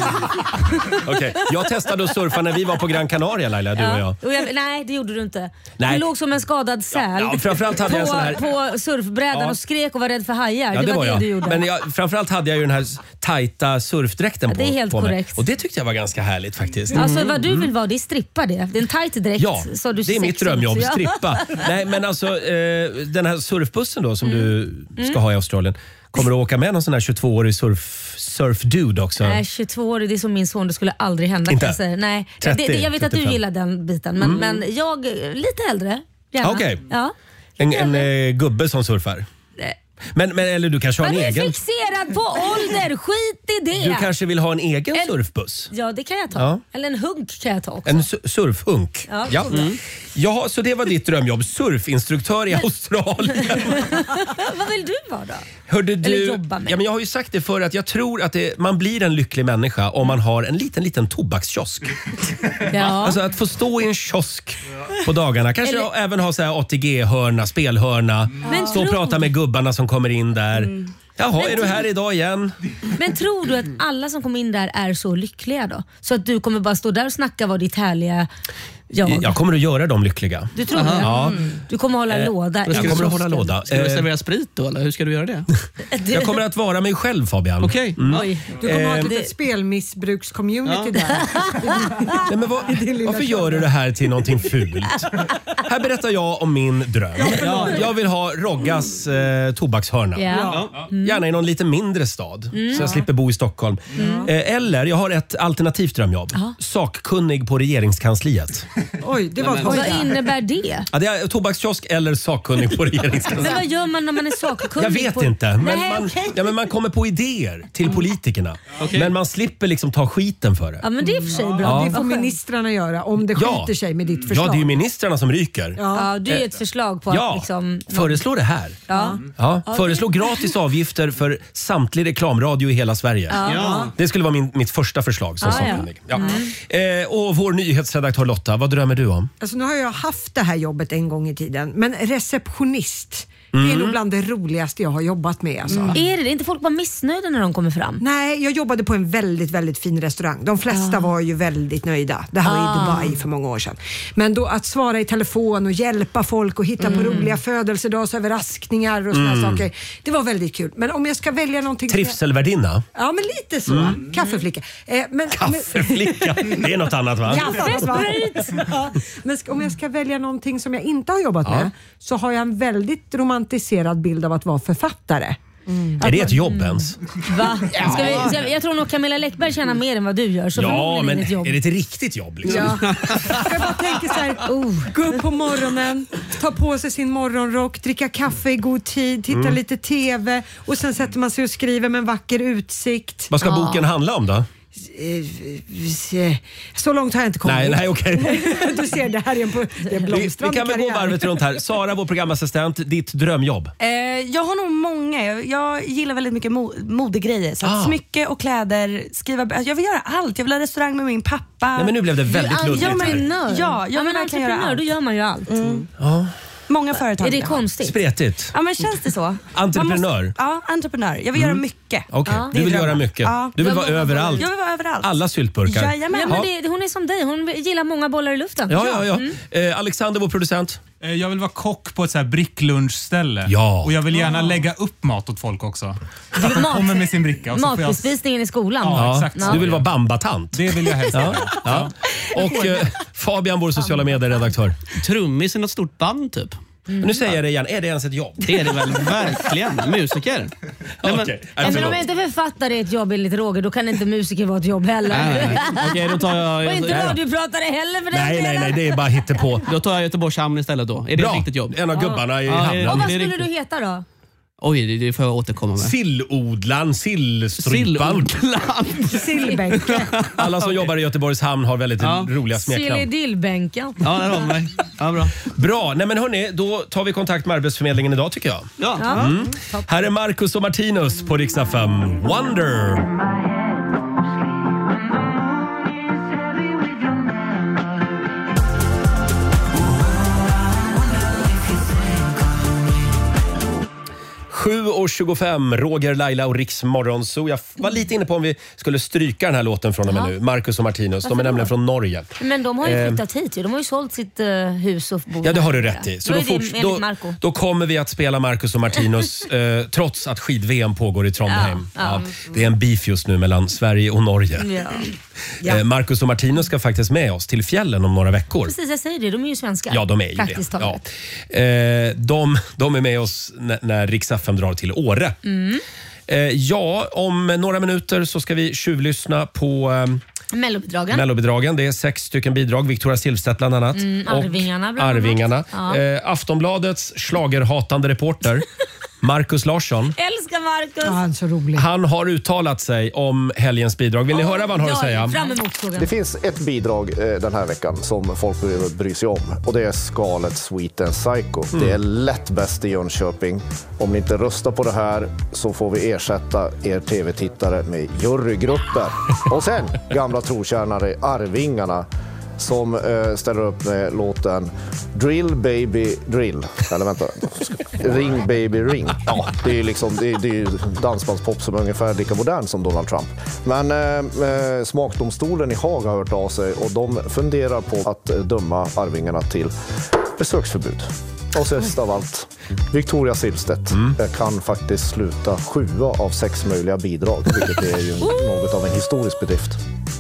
Okej. Jag testade att surfa när vi var på Gran Canaria, Laila, du och jag. Och jag, nej, det gjorde du inte. Nej. Du låg som en skadad säl Ja, framförallt hade på, jag en sån här- på surfbrädan Ja. och skrek och var rädd för hajar. Ja, det, var det jag. du gjorde. Men jag, framförallt hade jag ju den här tajta surfdräkten Ja, det är på, helt på mig. korrekt. Och det tyckte jag var ganska härligt faktiskt. Alltså vad du vill vara, det är strippa det. Det är en tight dräkt. Ja, så du det är mitt sexig ut. drömjobb, Ja. strippa. Nej, men alltså eh, den här surfbussen då som du ska Mm. ha i Australien. Kommer du åka med någon sån här tjugotvåårig surf, surfdude också? Nej, tjugotvå år, det är som min son, det skulle aldrig hända. Inte? Kan jag, säga. Nej. trettio, det, det, jag vet att du trettiofem. gillar den biten, men, Mm. men jag lite äldre. Gärna. Okej. Ja. En, en eh, gubbe som surfar? Nej. Men, men, eller du kanske har Man en är egen? fixerad på ålder, skit i det. Du kanske vill ha en egen En- surfbuss? Ja, det kan jag ta. Ja. Eller en hunk kan jag ta också. En su- surfhunk? Ja, Ja. så bra. Mm. Ja, så det var ditt drömjobb. Surfinstruktör i Australien. Vad vill du vara då? Hörde Eller du, jobba med. ja, men jag har ju sagt det förr att jag tror att det, man blir en lycklig människa om man har en liten, liten tobakskiosk. Ja. Alltså att få stå i en kiosk på dagarna. Kanske Eller- även ha så här A T G-hörna, spelhörna. Men Stå och tror- prata med gubbarna som kommer in där. Jaha, Men är du tror- här idag igen? Men tror du att alla som kommer in där är så lyckliga då? Så att du kommer bara stå där och snacka vad ditt härliga jag. Jag kommer att göra dem lyckliga. Du tror det? Ja. Mm. Du kommer hålla Eh, låda. jag i kommer att hålla kiosken. låda. Ska du Eh, servera sprit då eller hur ska du göra det? Jag kommer att vara mig själv, Fabian. Okej. Mm. Oj. Du kommer ha Eh, ett litet spelmissbrukscommunity där. Nej, men vad, varför gör du det här till någonting fult? Här berättar jag om min dröm. Ja. Jag vill ha Roggas eh, tobakshörna. Ja. Gärna i någon lite mindre stad, Mm. så jag slipper bo i Stockholm. Eh, eller, jag har ett alternativt drömjobb. Ja. Sakkunnig på regeringskansliet. Oj, det var ett Vad höjda. innebär det? Ja, det är tobakskiosk eller sakkunnig på Men regeringskansliet. vad gör man när man är sakkunnig? Jag vet på... inte, men Nej, man, okej. ja, men man kommer på idéer till politikerna. Men man slipper liksom ta skiten för det. Ja, men det är i och för sig bra. Ja. Det får Vad skönt. ministrarna göra om det Ja. skiter sig med ditt förslag. Ja, det är ju ministrarna som ryker. Ja, du är ett förslag på Ja, att liksom... föreslå det här. Ja. Ja, Ja, föreslå gratis avgifter för samtlig reklamradio i hela Sverige. Ja. Det skulle vara min, mitt första förslag som Ja, ja. sakkunnig. Ja. Eh, och vår nyhetsredaktör Lotta, vad vad drömmer du om? Alltså, nu har jag haft det här jobbet en gång i tiden, men receptionist, mm. det är nog bland det roligaste jag har jobbat med. Alltså. Mm. Är det, det är inte folk bara missnöjda när de kommer fram? Nej, jag jobbade på en väldigt, väldigt fin restaurang. De flesta ah. var ju väldigt nöjda. Det här var ah. i Dubai för många år sedan. Men då att svara i telefon och hjälpa folk och hitta mm. på roliga födelsedagsöverraskningar och sådana mm. saker. Det var väldigt kul. Men om jag ska välja någonting... Trivselvärdinna? Ja, men lite så. Mm. Kaffeflicka. Eh, men, Kaffeflicka? Det är något annat, va? Kaffesprit! Ja. Men om jag ska välja någonting som jag inte har jobbat ja. med, så har jag en väldigt romantiserad bild av att vara författare. Mm. Är det ett jobb ens? Va? Ja. Ska vi, ska vi, jag tror nog Camilla Läckberg tjänar mer än vad du gör. Så ja, men är det, är det ett riktigt jobb? Liksom? Ja. Jag bara tänker så här, oh, gå upp på morgonen, ta på sig sin morgonrock, dricka kaffe i god tid, titta mm. lite tv och sen sätter man sig och skriver med en vacker utsikt. Vad ska ja. boken handla om då? Så långt har jag inte kommit. Nej, nej, okej. Okay. Du ser, det här är en, på, det är en blomstrande Vi kan väl gå varvet runt här. Sara, vår programassistent, ditt drömjobb? Eh, jag har nog många. Jag, jag gillar väldigt mycket mo- modegrejer. Så ah. smycke och kläder, skriva... Jag vill göra allt. Jag vill ha restaurang med min pappa. Nej, men nu blev det väldigt luddigt här. Entreprenör. Ja, jag ja, men entreprenör, då gör man ju allt. Mm. Ja. Många företag. Är det konstigt? Spretigt. Ja, men känns det så? Entreprenör? Måste, ja, entreprenör. Jag vill mm. göra mycket. Okay. Ja. Du vill göra mycket. Ja. Du vill vara överallt. Jag vill vara överallt. Alla syltburkar. Jajamän. Ja, men det, hon är som dig. Hon gillar många bollar i luften. Ja, ja, ja. Mm. Eh, Alexander, vår producent. Jag vill vara kock på ett så här bricklunchställe. Ja. Och jag vill gärna ja. lägga upp mat åt folk också. Att de kommer med sin bricka. Matbespisningen jag... i skolan. Ja, exakt. Ja. Du vill vara bambatant. Det vill jag helst. Ja. Ja. Och eh, Fabian, vår sociala medieredaktör. Trummis i något stort band typ. Mm. Nu säger jag det igen, är det ens ett jobb? Det är det väl verkligen, musiker. Nej, men, okay. Nej, men om jag inte författare är ett jobb enligt Roger, då kan inte musiker vara ett jobb heller. Okej, okay, då tar jag... Och inte radiopratare heller för nej, nej, nej, det är bara hittepå. Då tar jag Göteborgs hamn istället då. Är det bra. Ett riktigt jobb? En av gubbarna i ja, hamnen. Och vad skulle riktigt. du heta då? Oj, det, det får jag återkomma med. Sillodlan, sillstrypan. Sillodlan. Sillbänken. Alla som okay. jobbar i Göteborgs hamn har väldigt ja. roliga smeknamn. Silledillbänken. Ja, där har vi. Ja, bra. Bra. Nej, men hörni, då tar vi kontakt med Arbetsförmedlingen idag tycker jag. Ja. Mm. Mm. Här är Marcus och Martinus på Rix F M. Wonder. sju och tjugofem, Roger, Laila och Rix Morgonzoo. Jag var lite inne på om vi skulle stryka den här låten från och med nu. Marcus och Martinus, de är nämligen från Norge. Men de har ju flyttat hit ju. De har ju sålt sitt uh, hus och bo. Ja, det har du rätt i. Så då, då, fort, då, då kommer vi att spela Marcus och Martinus eh, trots att skid-V M pågår i Trondheim. Ja, ja. Ja, det är en beef just nu mellan Sverige och Norge. Ja. Ja. Eh, Marcus och Martinus ska faktiskt med oss till fjällen om några veckor. Precis, jag säger det. De är ju svenskar. Ja, de är ju faktiskt det. Ja. Eh, de, de är med oss n- när Rix F M drar till Åre. Mm. Eh, ja, om några minuter så ska vi tjuvlyssna på eh, Mellobidragen. Mellobidragen. Det är sex stycken bidrag. Victoria Silvstedt bland annat. Mm, Arvingarna bland annat. Arvingarna. Ja. Eh, Aftonbladets schlagerhatande reporter Marcus Larsson. Älskar Marcus. Ja, han är så rolig. Han har uttalat sig om helgens bidrag. Vill ni höra vad han har ja, att säga? Fram emot frågan. Det finns ett bidrag eh, den här veckan som folk behöver bry sig om. Och det är skalet Sweet and Psycho. Mm. Det är lätt bäst i Jönköping. Om ni inte röstar på det här så får vi ersätta er tv-tittare med jurygrupper. Och sen gamla trotjänare Arvingarna som eh, ställer upp med låten Drill Baby Drill. Eller vänta. Ring Baby Ring. Ja, det är liksom det är, det är dansbandspop som är ungefär lika modern som Donald Trump. Men eh, smakdomstolen i Haag har hört av sig och de funderar på att döma Arvingarna till besöksförbud. Och sist av allt, Victoria Silvstedt mm. kan faktiskt sluta sjua av sex möjliga bidrag, vilket är ju något av en historisk bedrift.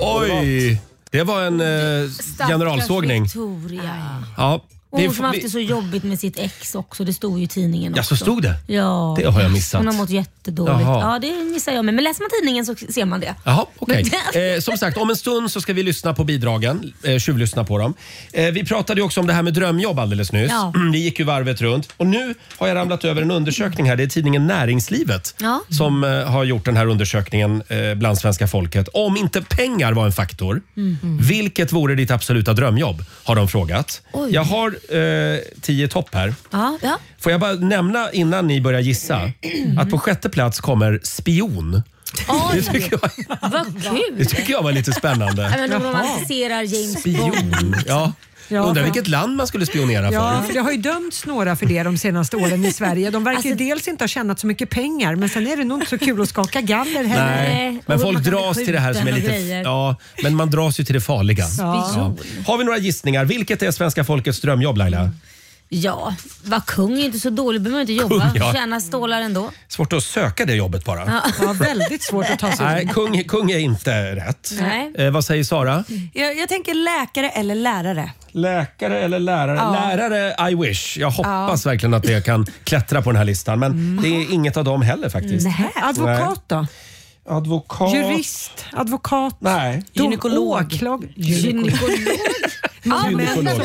Oj! Det var en eh, generalsågning. Victoria. Ja. Hon som haft det så jobbigt med sitt ex också. Det stod ju i tidningen också. Ja, så stod det? Ja. Det har jag missat. Hon har mått jättedåligt. Jaha. Ja, det missar jag med. Men läser man tidningen så ser man det. Jaha, okej. Okay. Eh, som sagt, om en stund så ska vi lyssna på bidragen. Eh, tjuvlyssna på dem. Eh, vi pratade ju också om det här med drömjobb alldeles nyss. Ja. Vi gick ju varvet runt. Och nu har jag ramlat över en undersökning här. Det är tidningen Näringslivet ja. som eh, har gjort den här undersökningen eh, bland svenska folket. Om inte pengar var en faktor, mm. vilket vore ditt absoluta drömjobb? Har de frågat. Oj. Jag har eh, tio topp här. Ja, ja. Får jag bara nämna innan ni börjar gissa att på sjätte plats kommer spion. Det tycker jag, Vad kul! det tycker jag var lite spännande. Ja, men de romantiserar James Bond. Spion. Ja. Ja, Undrar för- vilket land man skulle spionera Ja, för. för det har ju dömts några för det de senaste åren i Sverige. De verkar ju Alltså- dels inte ha tjänat så mycket pengar, men sen är det nog inte så kul att skaka galler heller. Nej, men och folk man kan bli dras till det här som är skjuten och lite... grejer. Ja, men man dras ju till det farliga. Ja. Har vi några gissningar? Vilket är svenska folkets drömjobb, Laila? Ja, var kung är inte så dålig, behöver man inte jobba. Kung, ja. Tjäna stålar ändå. Svårt att söka det jobbet bara. Ja. Ja, väldigt svårt att ta sig Nej, in. kung, kung är inte rätt. Nej. Eh, vad säger Sara? Jag, jag tänker läkare eller lärare. Läkare eller lärare? Ja. Lärare, I wish. Jag hoppas verkligen att det kan klättra på den här listan. Men Mm. det är inget av dem heller faktiskt. Nej. Advokat då? Advokat? Jurist? Advokat? Nej. Gynekolog? Åklag- Gynekolog. Gynekolog.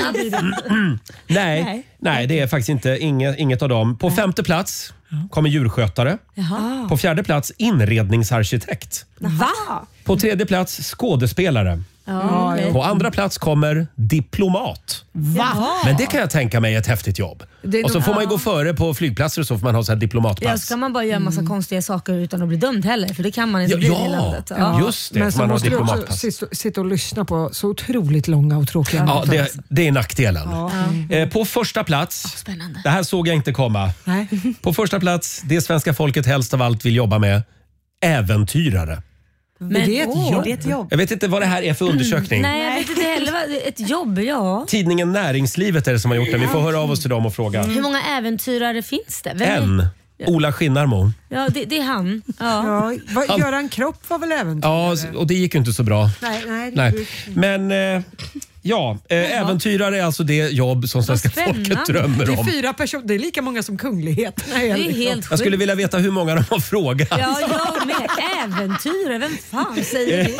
Nej, nej, det är faktiskt inte inget, inget av dem. På femte plats kommer djurskötare. Jaha. På fjärde plats inredningsarkitekt. Va? På tredje plats skådespelare. Ja, okej. På andra plats kommer diplomat. Va? Men det kan jag tänka mig är ett häftigt jobb. Det är Och så nog- får man ju gå före på flygplatser och så får man ha så här Ja, diplomatpass. ska man bara göra massa konstiga saker utan att bli dömd heller? För det kan man inte Ja, bli i ja. landet. Ja. Just det, Men för så man har måste du också diplomatpass. sitta, sitta och lyssna på så otroligt långa och tråkiga Ja, möten. det, det är nackdelen. Ja. Eh, på första plats, Spännande. det här såg jag inte komma. Nej. På första plats, det svenska folket helst av allt vill jobba med, äventyrare. Men det är ett åh, jobb. Det är ett jobb. Jag vet inte vad det här är för undersökning. Nej, jag vet inte heller. vad- Ett jobb, ja. Tidningen Näringslivet är det som har gjort den. Vi får höra av oss till dem och fråga. Hur många äventyrare finns det? Vem är- En, Ola Skinnarmo. Ja, det, det är han. Ja. Ja, vad, Han- Göran Kropp var väl äventyr? Ja, och det gick ju inte så bra. Nej, nej, det- Nej. Men eh, ja, eh, äventyrare är alltså det jobb som svenska spännande. folket drömmer Det är om. fyra personer, det är lika många som kungligheterna. Det är liksom. helt Jag skulle sjukt. vilja veta hur många de har frågat. Ja, jag med. Äventyrare, vem fan säger det?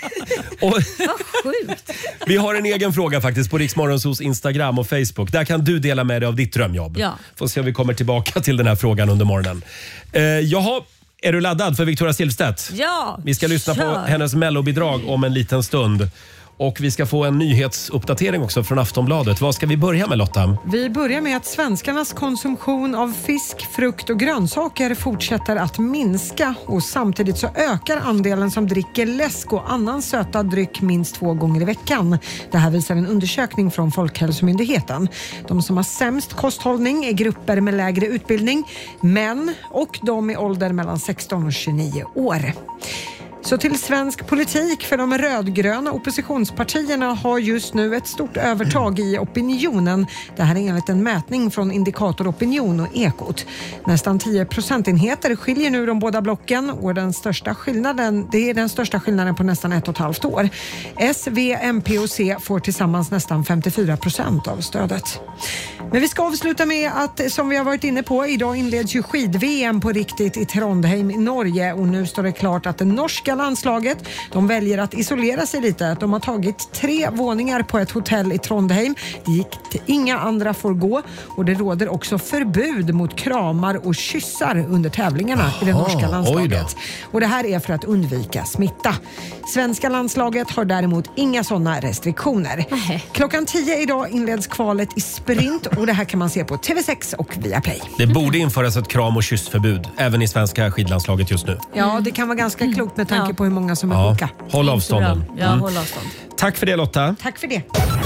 Och Vad sjukt. vi har en egen fråga faktiskt på Riksmorgonsos Instagram och Facebook. Där kan du dela med dig av ditt drömjobb. Ja. Får se om vi kommer tillbaka till den här frågan under morgonen. Eh, jaha, är du laddad för Victoria Silvstedt? Ja, Vi ska lyssna kör. på hennes mellobidrag om en liten stund. Och vi ska få en nyhetsuppdatering också från Aftonbladet. Vad ska vi börja med, Lotta? Vi börjar med att svenskarnas konsumtion av fisk, frukt och grönsaker fortsätter att minska och samtidigt så ökar andelen som dricker läsk och annan sötad dryck minst två gånger i veckan. Det här visar en undersökning från Folkhälsomyndigheten. De som har sämst kosthållning är grupper med lägre utbildning, män och de i ålder mellan sexton och tjugonio år. Så till svensk politik, för de rödgröna oppositionspartierna har just nu ett stort övertag i opinionen. Det här är enligt en mätning från Indikator Opinion och Ekot. Nästan tio procentenheter skiljer nu de båda blocken och den största skillnaden, det är den största skillnaden på nästan ett och ett halvt år. S, V, M P och C får tillsammans nästan femtiofyra procent av stödet. Men vi ska avsluta med att, som vi har varit inne på, idag inleds ju skid-V M på riktigt i Trondheim i Norge och nu står det klart att det norska landslaget, de väljer att isolera sig lite. De har tagit tre våningar på ett hotell i Trondheim. Det gick till inga andra får gå och det råder också förbud mot kramar och kyssar under tävlingarna i det Jaha, norska landslaget. oj Och det här är för att undvika smitta. Svenska landslaget har däremot inga sådana restriktioner. Nej. Klockan tio idag inleds kvalet i sprint och det här kan man se på T V sex och Viaplay. Det borde införas ett kram- och kyssförbud även i svenska skidlandslaget just nu. Ja, det kan vara ganska klokt med tanke Ja. på hur många som är Ja, sjuka. håll avstånden. Ja, Mm. håll avstånd. Tack för det, Lotta. Tack för det.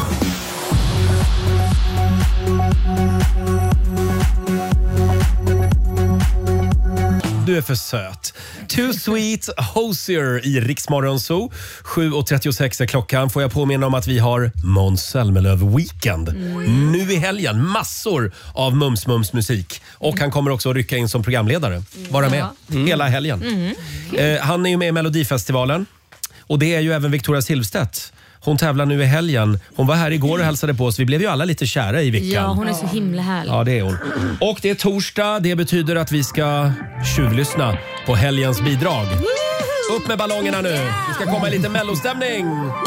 Du är för söt. Too Sweet Hosier i Riksmorgon Zoo. sju och trettiosex är klockan. Får jag påminna om att vi har Måns Zelmerlöw Weekend. Mm. Nu i helgen. Massor av mums-mums musik. Och han kommer också att rycka in som programledare. Vara med Ja. hela helgen. Mm. Eh, han är ju med i Melodifestivalen. Och det är ju även Victoria Silvstedt. Hon tävlar nu i helgen. Hon var här igår och hälsade på oss. Vi blev ju alla lite kära i Vickan. Ja, hon är så himla härlig. Ja, det är hon. Och det är torsdag. Det betyder att vi ska tjuvlyssna på helgens bidrag. Upp med ballongerna nu. Vi ska komma i lite mellostämning.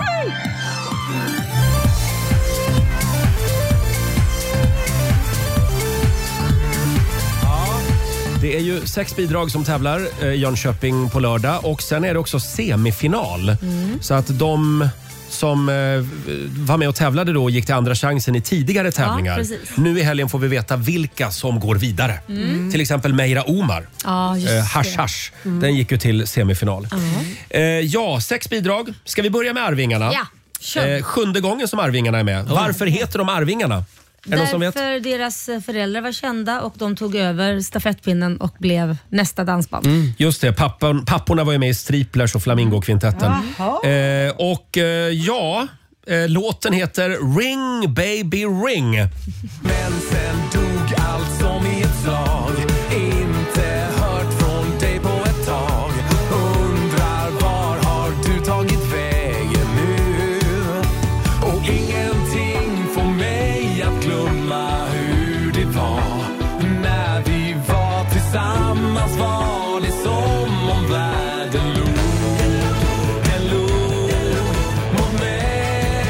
Det är ju sex bidrag som tävlar i Jönköping på lördag och sen är det också semifinal. Mm. Så att de som eh, var med och tävlade då och gick till andra chansen i tidigare tävlingar. precis. Nu i helgen får vi veta vilka som går vidare. Mm. Till exempel Meira Omar. Ja, just Eh, det. hash hash. Mm. Den gick ju till semifinal. Ja. Eh, ja, sex bidrag. Ska vi börja med Arvingarna? Ja, kör. Eh, sjunde gången som Arvingarna är med. Varför heter de Arvingarna? Är det någon som vet? Därför deras föräldrar var kända och de tog över stafettpinnen och blev nästa dansband. Mm. Just det, pappan, papporna var ju med i Striplers och Flamingo-kvintetten. Jaha. Eh, och eh, ja, eh, låten heter Ring Baby Ring. Men sen dog allt som i ett slag. Inte hört från dig på ett tag. Undrar var har du tagit vägen nu? Och ingenting får mig att glömma hur det var. När vi var tillsammans var det som om världen log. Den log mot mig.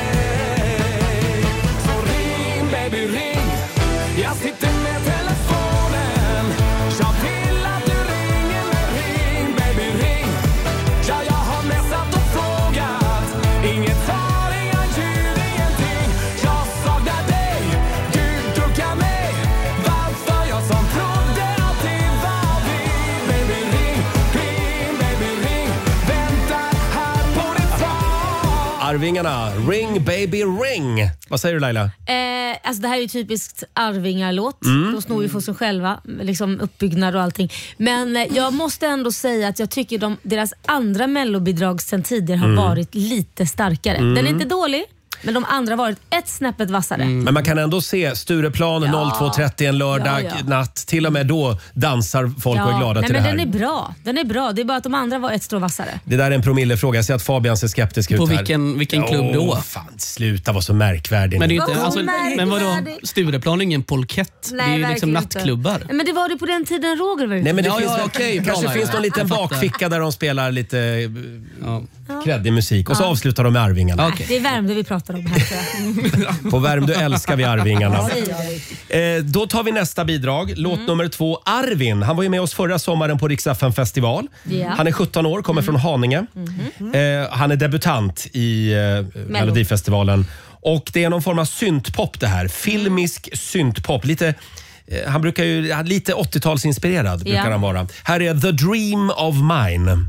Så ring baby ring. Jag sitter med telefonen. Jag vill att du ringer mig. Ring baby ring. Ja, jag har messat och frågat. Inget svar, inga ljud, ingenting. Jag saknar dig. Du duckar mig. Varför jag som trodde att det var vi. Baby ring, ring baby ring. Väntar här på ditt svar. Arvingarna, Ring Baby Ring. Vad säger du Laila? Eh, alltså det här är ju typiskt Arvingar-låt. Mm. De snor ju för sig själva, liksom uppbyggnad och allting. Men eh, jag måste ändå säga att jag tycker de, deras andra mellobidrag sen tidigare har Mm. varit lite starkare. Mm. Den är inte dålig, men de andra har varit ett snäppet vassare. Men man kan ändå se Stureplan Ja. två trettio en lördag Ja, ja. natt. Till och med då dansar folk och är glada nej, till men det här. den är bra. Den är bra. Det är bara att de andra var ett strå vassare. Det där är en promillefråga. Jag ser att Fabian ser skeptisk ut På här. vilken- vilken klubb då? Åh, fan, sluta vara så märkvärdig. Men, det är nu. ju inte, alltså, men vadå? märkvärdigt. Stureplan är ingen polkett. Det är ju liksom verkligen inte. nattklubbar. Men det var det på den tiden Roger var ute. Nej, men det Ja, finns ja, väl, okej, bra, kanske Laila. finns någon liten Jag fattar. bakficka där de spelar lite Ja. kreddig musik. Och så Ja. avslutar de med Arvingarna. Nej, det är Värmdö vi pratar om här. tror jag. På Värmdö älskar vi Arvingarna. Ja, det gör vi. Eh, då tar vi nästa bidrag. Låt Mm. nummer två, Arvin. Han var ju med oss förra sommaren på Rix F M festival. Ja. Han är sjutton år, kommer från Haninge. Eh, han är debutant i eh, Melodifestivalen. Och det är någon form av syntpop det här. Filmisk syntpop. Lite, eh, han brukar ju, han- lite åttiotalsinspirerad brukar Ja. han vara. Här är The Dream of Mine.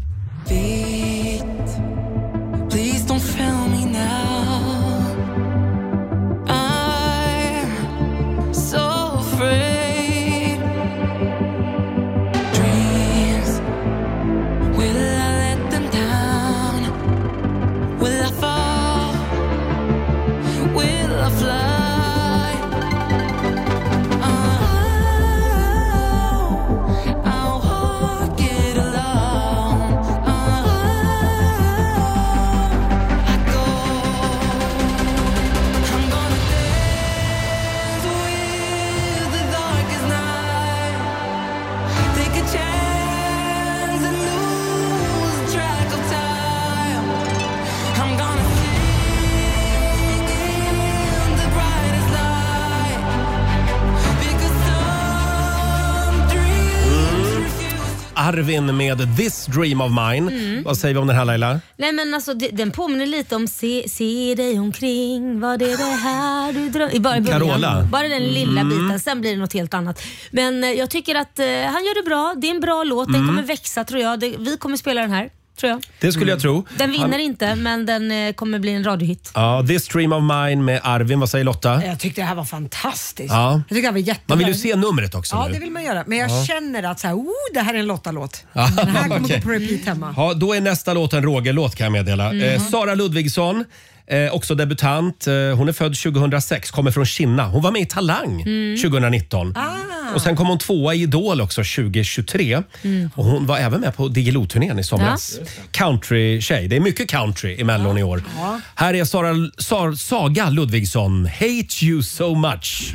Please don't fail me now. I'm so afraid. Dreams, will I let them down? Will I fall? Will I fly? Oh, I'll walk it alone. Arvin med This Dream of Mine. Mm. Vad säger vi om den här Laila? Nej men alltså det, den påminner lite om se, se dig omkring, vad är det här du drömmer? Bara i början. Carola. Bara den lilla Mm. biten, sen blir det något helt annat. Men eh, jag tycker att eh, han gör det bra, det är en bra låt, den Mm. kommer växa tror jag. Det, vi kommer spela den här, tror jag. Det skulle jag tro. Den vinner Han- inte, men den eh, kommer bli en radiohit. Ja, This Dream of Mine med Arvin. Vad säger Lotta? Jag tyckte det här var fantastiskt. Ja. Jag tycker det här var jättebra. Man vill ju se numret också Ja, nu. det vill man göra. Men jag Ja. känner att så här, oh, det här är en Lotta-låt. Ja, Den här kommer okej. gå på repeat hemma. Ja, då är nästa låt en Roger-låt kan jag meddela. Mm. Eh, Sara Ludvigsson, eh, också debutant. Eh, hon är född tjugohundrasex, kommer från Kinna. Hon var med i Talang Mm. tjugonitton. Ah. Och sen kom hon tvåa i Idol också tjugohundratjugotre. Mm. Och hon var även med på Diggiloo-turnén i somras. Ja. Country-tjej. Det är mycket country i Mellon i år. Ja. Här är Sara, Sar, Saga Ludvigsson, Hate You So Much.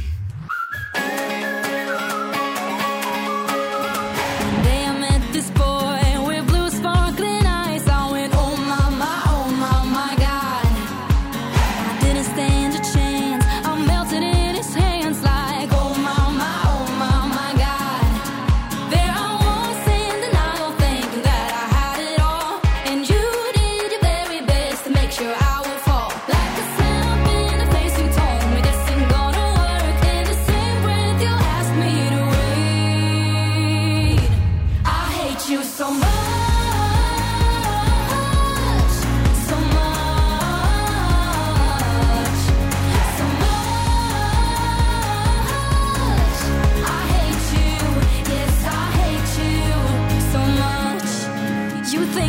Day I met this boy with blue sparkling eyes. I went, oh my, my, oh my, my God. I didn't stand a chance. I melted in his hands like, oh my, my, oh my, my God. There I was in denial, thinking that I had it all. And you did your very best to make sure I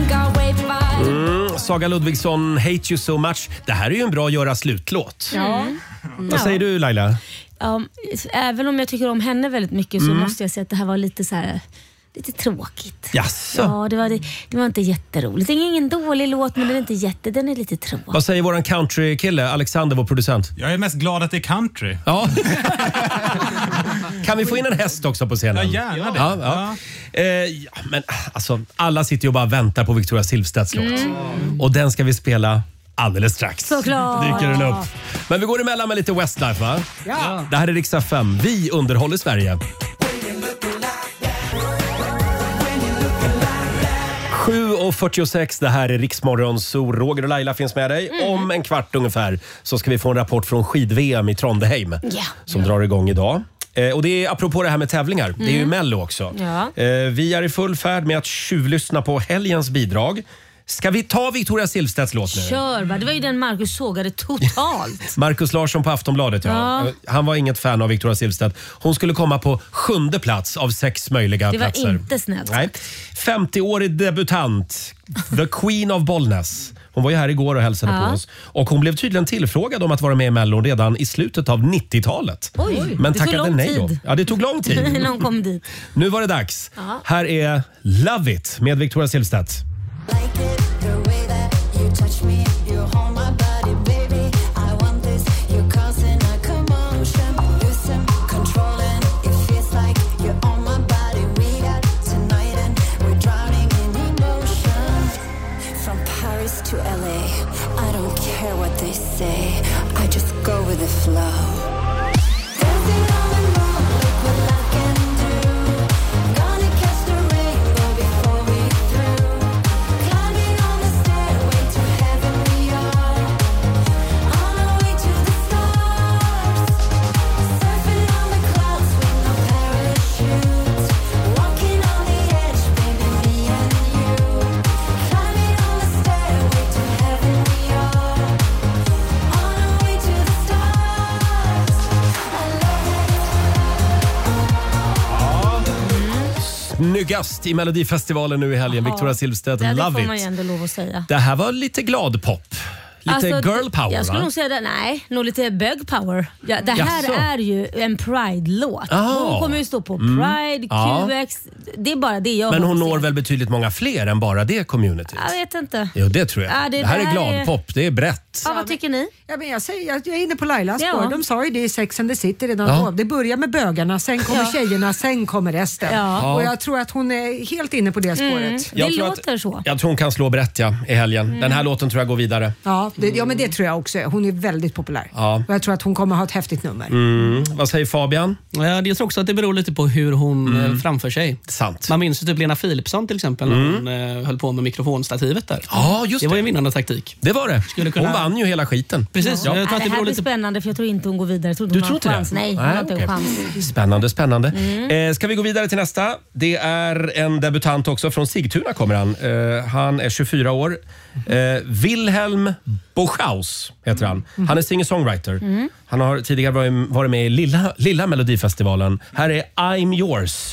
Mm, Saga Ludvigsson, Hate You So Much. Det här är ju en bra göra slutlåt. Ja. Mm. Ja. Vad säger du, Laila? Um, även om jag tycker om henne väldigt mycket så Mm. måste jag säga att det här var lite så här, lite tråkigt. Jaså? Ja, det var, det, det var inte jätteroligt. Det är ingen dålig låt, men den är inte jätte, den är lite tråkig. Vad säger våran countrykille, Alexander, vår producent? Jag är mest glad att det är country. Ja. Kan vi få in en häst också på scenen? Ja, gärna det. Ja, ja. Eh, ja, men alltså, alla sitter ju och bara väntar på Victoria Silvstedts låt. Mm. Och den ska vi spela alldeles strax. Såklart. Dyker den upp. Men vi går emellan med lite Westlife, va? Ja. Det här är Rix F M. Vi underhåller Sverige. sju och fyrtiosex, det här är Riksmorgon, så Roger och Laila finns med dig. Mm. Om en kvart ungefär så ska vi få en rapport från skid-V M i Trondheim Ja. som drar igång idag. Eh, och det är apropå det här med tävlingar. Det är ju Mm. Mello också. Ja. Eh, vi är i full färd med att tjuvlyssna på helgens bidrag. Ska vi ta Victoria Silvstedts låt nu? Kör va, det var ju den Marcus sågade totalt. Marcus Larsson på Aftonbladet, ja. Ja. Han var inget fan av Victoria Silvstedt. Hon skulle komma på sjunde plats av sex möjliga Det var platser. inte snällt. Nej. femtioårig debutant, the Queen of Bollnäs. Hon var ju här igår och hälsade Ja. på oss. Och hon blev tydligen tillfrågad om att vara med i Mello redan i slutet av nittiotalet. Oj, Men det tog tackade lång nej då. tid. Ja, det tog lång tid. När hon kom dit. Nu var det dags. Ja. Här är Love It med Victoria Silvstedt. To L A, I don't care what they say, I just go with the flow. Dancing on the moon, look what I can do. Gonna catch the rainbow before we through. Climbing on the stairway to heaven we are. On our way to the stars. Surfing on the clouds with no parachute. Walking on the edge, baby, me and you. Climbing on the stairway to heaven we are. On our way to the stars. I love Snyggast i Melodifestivalen nu i helgen. Ja. Victoria Silvstedt, Ja, det Love får man ju It. ändå lov att säga. Det här var lite glad pop. Lite Alltså, girl power, jag skulle va? nog säga det, nej, nog lite bög power. Ja, det här Jaså? är ju en Pride-låt. Aha. Hon kommer ju stå på Mm. Pride, Ja. Q X. Det är bara det jag Men hon hoppas når se. väl betydligt många fler än bara det communityt? Jag vet inte. Jo, det tror jag. Ja, det- det, här det är här glad är- pop. Det är brett. Ja, vad tycker ni? Ja, men jag, säger, jag, jag är inne på Lailas Ja. spår. De sa ju det i Sex and the City redan Ja. då. Det börjar med bögarna, sen kommer Ja. tjejerna, sen kommer resten. Ja. Och jag tror att hon är helt inne på det spåret. Mm. Jag Det tror låter att, så. Jag tror hon kan slå brett, ja, i helgen. Mm. Den här låten tror jag går vidare. Ja, det, ja, men det tror jag också. Hon är väldigt populär. Ja. Och jag tror att hon kommer ha ett häftigt nummer. Mm. Vad säger Fabian? Ja, jag tror också att det beror lite på hur hon Mm. eh, framför sig. Sant. Man minns ju typ Lena Philipsson till exempel, Mm. när hon eh, höll på med mikrofonstativet där. Ja, just det var det. ju en vinnande taktik. Det var det. Skulle kunna- Hon vann ju hela skiten. Precis. Ja. Jag tror att Nej, det det här beror blir lite spännande för jag tror inte hon går vidare. Jag tror inte Du hon har tror en inte chans. det? Nej, hon Nej, har inte en okej. chans. Spännande, spännande. Mm. Eh, ska vi gå vidare till nästa? Det är en debutant också. Från Sigtuna kommer han. Eh, han är tjugofyra år. Eh, Wilhelm Bochaus heter han. Han är singer-songwriter. Mm. Han har tidigare varit, varit med i lilla, lilla Melodifestivalen. Här är I'm yours.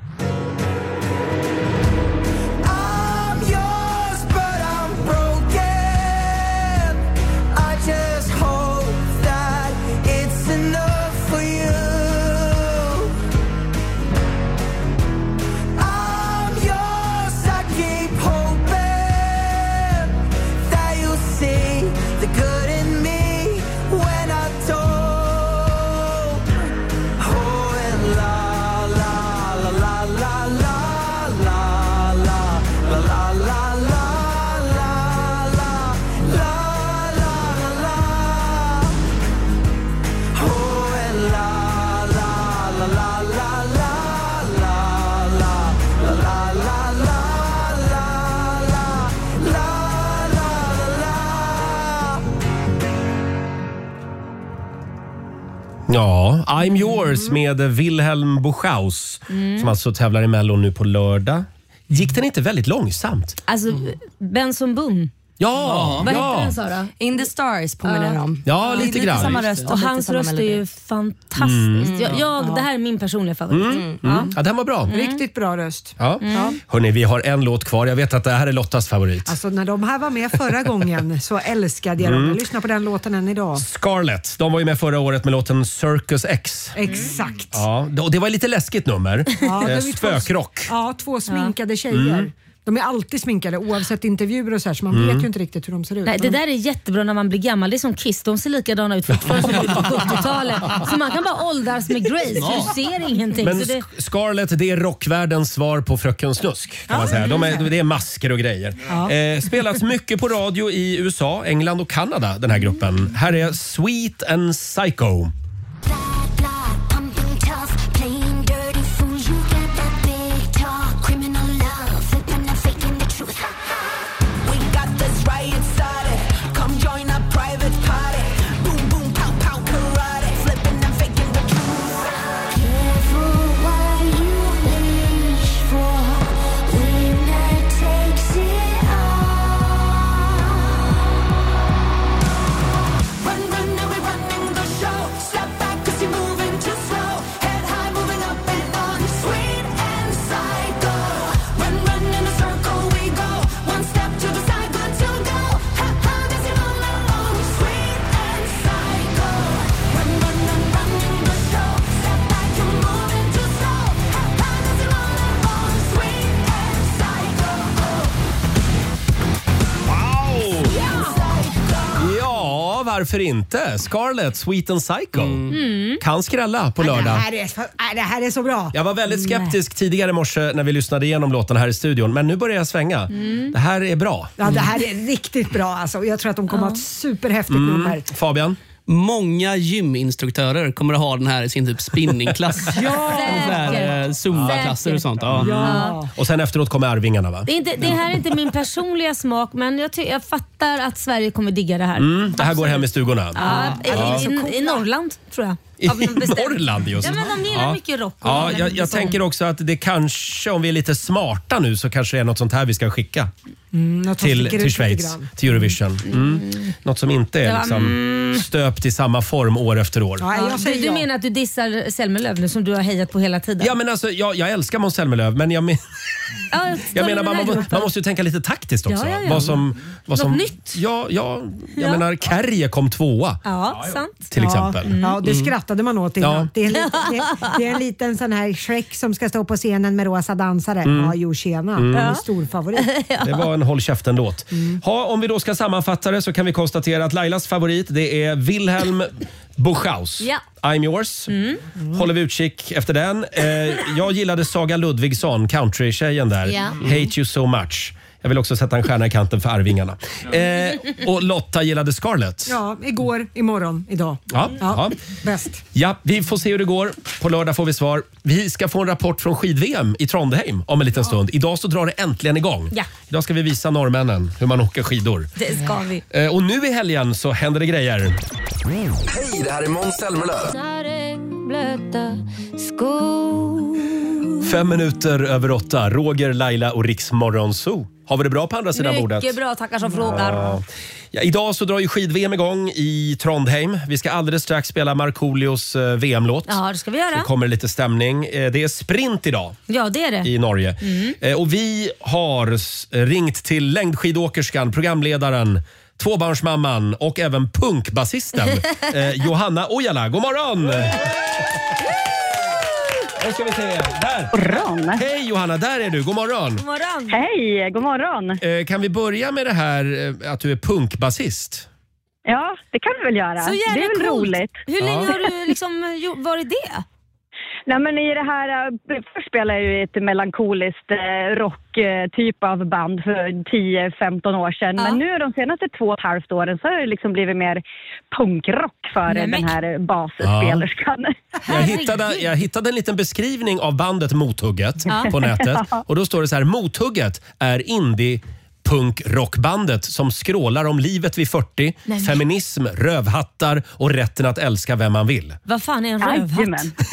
I'm yours, but I'm broken. I just hope that it's enough for you. I'm yours, I keep hoping that you'll see the good in me when I don't. Oh, and la la la la la la la la la la la la la la la la la. Oh, and la la la la la la la la la la la la Ja, I'm yours med Wilhelm Bochaus Mm. som alltså tävlar i Mello nu på lördag. Gick den inte väldigt långsamt? Alltså, Benson Boom. Ja, Vad ja. hette den, Sara? In the Stars påminner Ja. om. Ja, lite lite grann. samma röst. Och hans samma röst är melodi. ju fantastisk. Jag, jag, det här är min personliga favorit. Mm. Mm. Ja, den var bra. Riktigt bra röst. Ja. Mm. Hörrni, vi har en låt kvar. Jag vet att det här är Lottas favorit. Alltså när de här var med förra gången så älskade jag dem. Mm. Jag lyssnar på den låten än idag. Scarlett, de var ju med förra året med låten Circus X. Exakt. Ja, och det var ett lite läskigt nummer. Ja, det Eh, är två- Spökrock. Ja, två sminkade tjejer. Mm. De är alltid sminkade oavsett intervjuer och så här, så man Mm. vet ju inte riktigt hur de ser ut. Nej, det där är jättebra när man blir gammal. Det är som Kiss, de ser likadana ut fortfarande som ut på sjuttiotalet. Så man kan bara åldras med Grace, Ja. du ser ingenting. Men så det... Sk- Scarlett, det är rockvärldens svar på Fröken Snusk. Kan man säga. De är, det är masker och grejer. Ja. Eh, spelats mycket på radio i U S A, England och Kanada, den här gruppen. Här är Sweet and Psycho. Pumping tough, playing dirty fool. You got that big talk, criminal love, flipping and faking the truth. We got this riot started. Come join our private party. Boom, boom, pow, pow, karate. Flipping and faking the truth. Careful what you wish for, winner takes it all. Run, run, now we're running the show. Step back 'cause you're moving too slow. Head high, moving up and on. Sweet and psycho. Run, run in a circle we go. One step to the side, good to go. Ha, ha, dancing all along. Sweet and psycho. Run, run, run, running the show. Step back, you're moving too slow. Ha, ha, dancing all along. Sweet and psycho. Ja, varför inte? Scarlett, Sweet and Psycho. Mm. Kan skrälla på Det lördag. här, är, så- nej, det här är så bra. Jag var väldigt skeptisk tidigare i morse när vi lyssnade igenom låten här i studion, men nu börjar jag svänga. Mm. Det här är bra. Ja, det här är riktigt bra. Alltså. Jag tror att de kommer att ha ett superhäftigt Mm. nummer. Fabian? Många gyminstruktörer kommer att ha den här i sin typ spinningklass. Ja! Så här, eh, Zumba-klasser och sånt. Ja. Ja. Och sen efteråt kommer Arvingarna, va? Det, är inte, det här är inte min personliga smak, men jag, ty- jag fattar att Sverige kommer digga det här. Mm, det här går hem i stugorna. Ja, Ja. i, i, I Norrland, tror jag. I Av någon bestämd- Norrland just. Ja, men de gillar mycket rock. och Ja, gillar jag, mycket jag sång. tänker också att det kanske, om vi är lite smarta nu, så kanske det är något sånt här vi ska skicka Mm, något som till, sticker ut till lite Schweiz, grann. till Eurovision. Mm. Något som inte Det är var, liksom mm. stöpt i samma form år efter år. Ja, jag Du, säger du ja. menar att du dissar Zelmerlöw nu som du har hejat på hela tiden? Ja, men alltså, jag, jag älskar Måns Zelmerlöw, men jag, men, Ja, jag tar menar du man, den här man, gruppen? man måste ju tänka lite taktiskt också. Ja, ja, ja. Vad som, vad Något som, nytt. Ja, ja, jag Ja. menar Kärje kom tvåa Ja, sant. till Ja, exempel. mm. Ja, det skrattade man åt innan. Ja. Det, är en liten, det, det är en liten sån här Shrek som ska stå på scenen med rosa dansare. Mm. Ja, jo tjena. Mm. En stor favorit. Det var en håll käften-låt. Mm. Ha, om vi då ska sammanfatta det så kan vi konstatera att Lailas favorit det är Wilhelm Buchhaus. Ja. I'm yours. Mm. Håller vi utkik efter den. Eh, jag gillade Saga Ludvigsson, country-tjejen där. Ja. Hate you so much. Jag vill också sätta en stjärna i kanten för Arvingarna. Eh, och Lotta gillade Scarlett. Ja, igår, imorgon, idag. Ja, ja. Bäst. Ja, vi får se hur det går. På lördag får vi svar. Vi ska få en rapport från skid-V M i Trondheim om en liten stund. Idag så drar det äntligen igång. Ja. Idag ska vi visa norrmännen hur man åker skidor. Det ska vi. Eh, Och nu i helgen så händer det grejer. Hej, det här är Måns Zelmerlöw. Blöta skor. Fem minuter över åtta. Roger, Laila och Riks Morgonzoo. Har vi det bra på andra sidan bordet? Mycket bra, tackar som frågar. Ja. Ja, idag så drar ju skid-V M igång i Trondheim. Vi ska alldeles strax spela Markoolios eh, V M-låt. Ja, det ska vi Det göra. kommer lite stämning. Eh, Det är sprint idag Ja, det är det. i Norge. Mm. Eh, Och vi har s- ringt till längdskidåkerskan, programledaren, tvåbarnsmamman och även punkbasisten eh, Johanna Ojala. God morgon! Nu ska vi se. Där. Morgon. Hej Johanna, där är du. God morgon. God morgon. Hej, god morgon. Eh, Kan vi börja med det här eh, att du är punkbasist? Ja, det kan vi väl göra. Så jävla det är väl coolt. roligt. Hur länge Ja. har du liksom jo- varit det? Nej, men i det här, äh, först spelade jag ju ett melankoliskt äh, rock äh, typ av band för tio femton år sedan. Ja. Men nu de senaste två och ett halvt åren så har det liksom blivit mer punkrock för Nej, men- den här basspelerskan. Jag hittade, jag hittade en liten beskrivning av bandet Mothugget Ja. på nätet. Ja. Och då står det så här: Mothugget är indie punkrockbandet som skrålar om livet vid fyrtio, Nej, men- feminism, rövhattar och rätten att älska vem man vill. Vad fan är en rövhatt? Jajamän.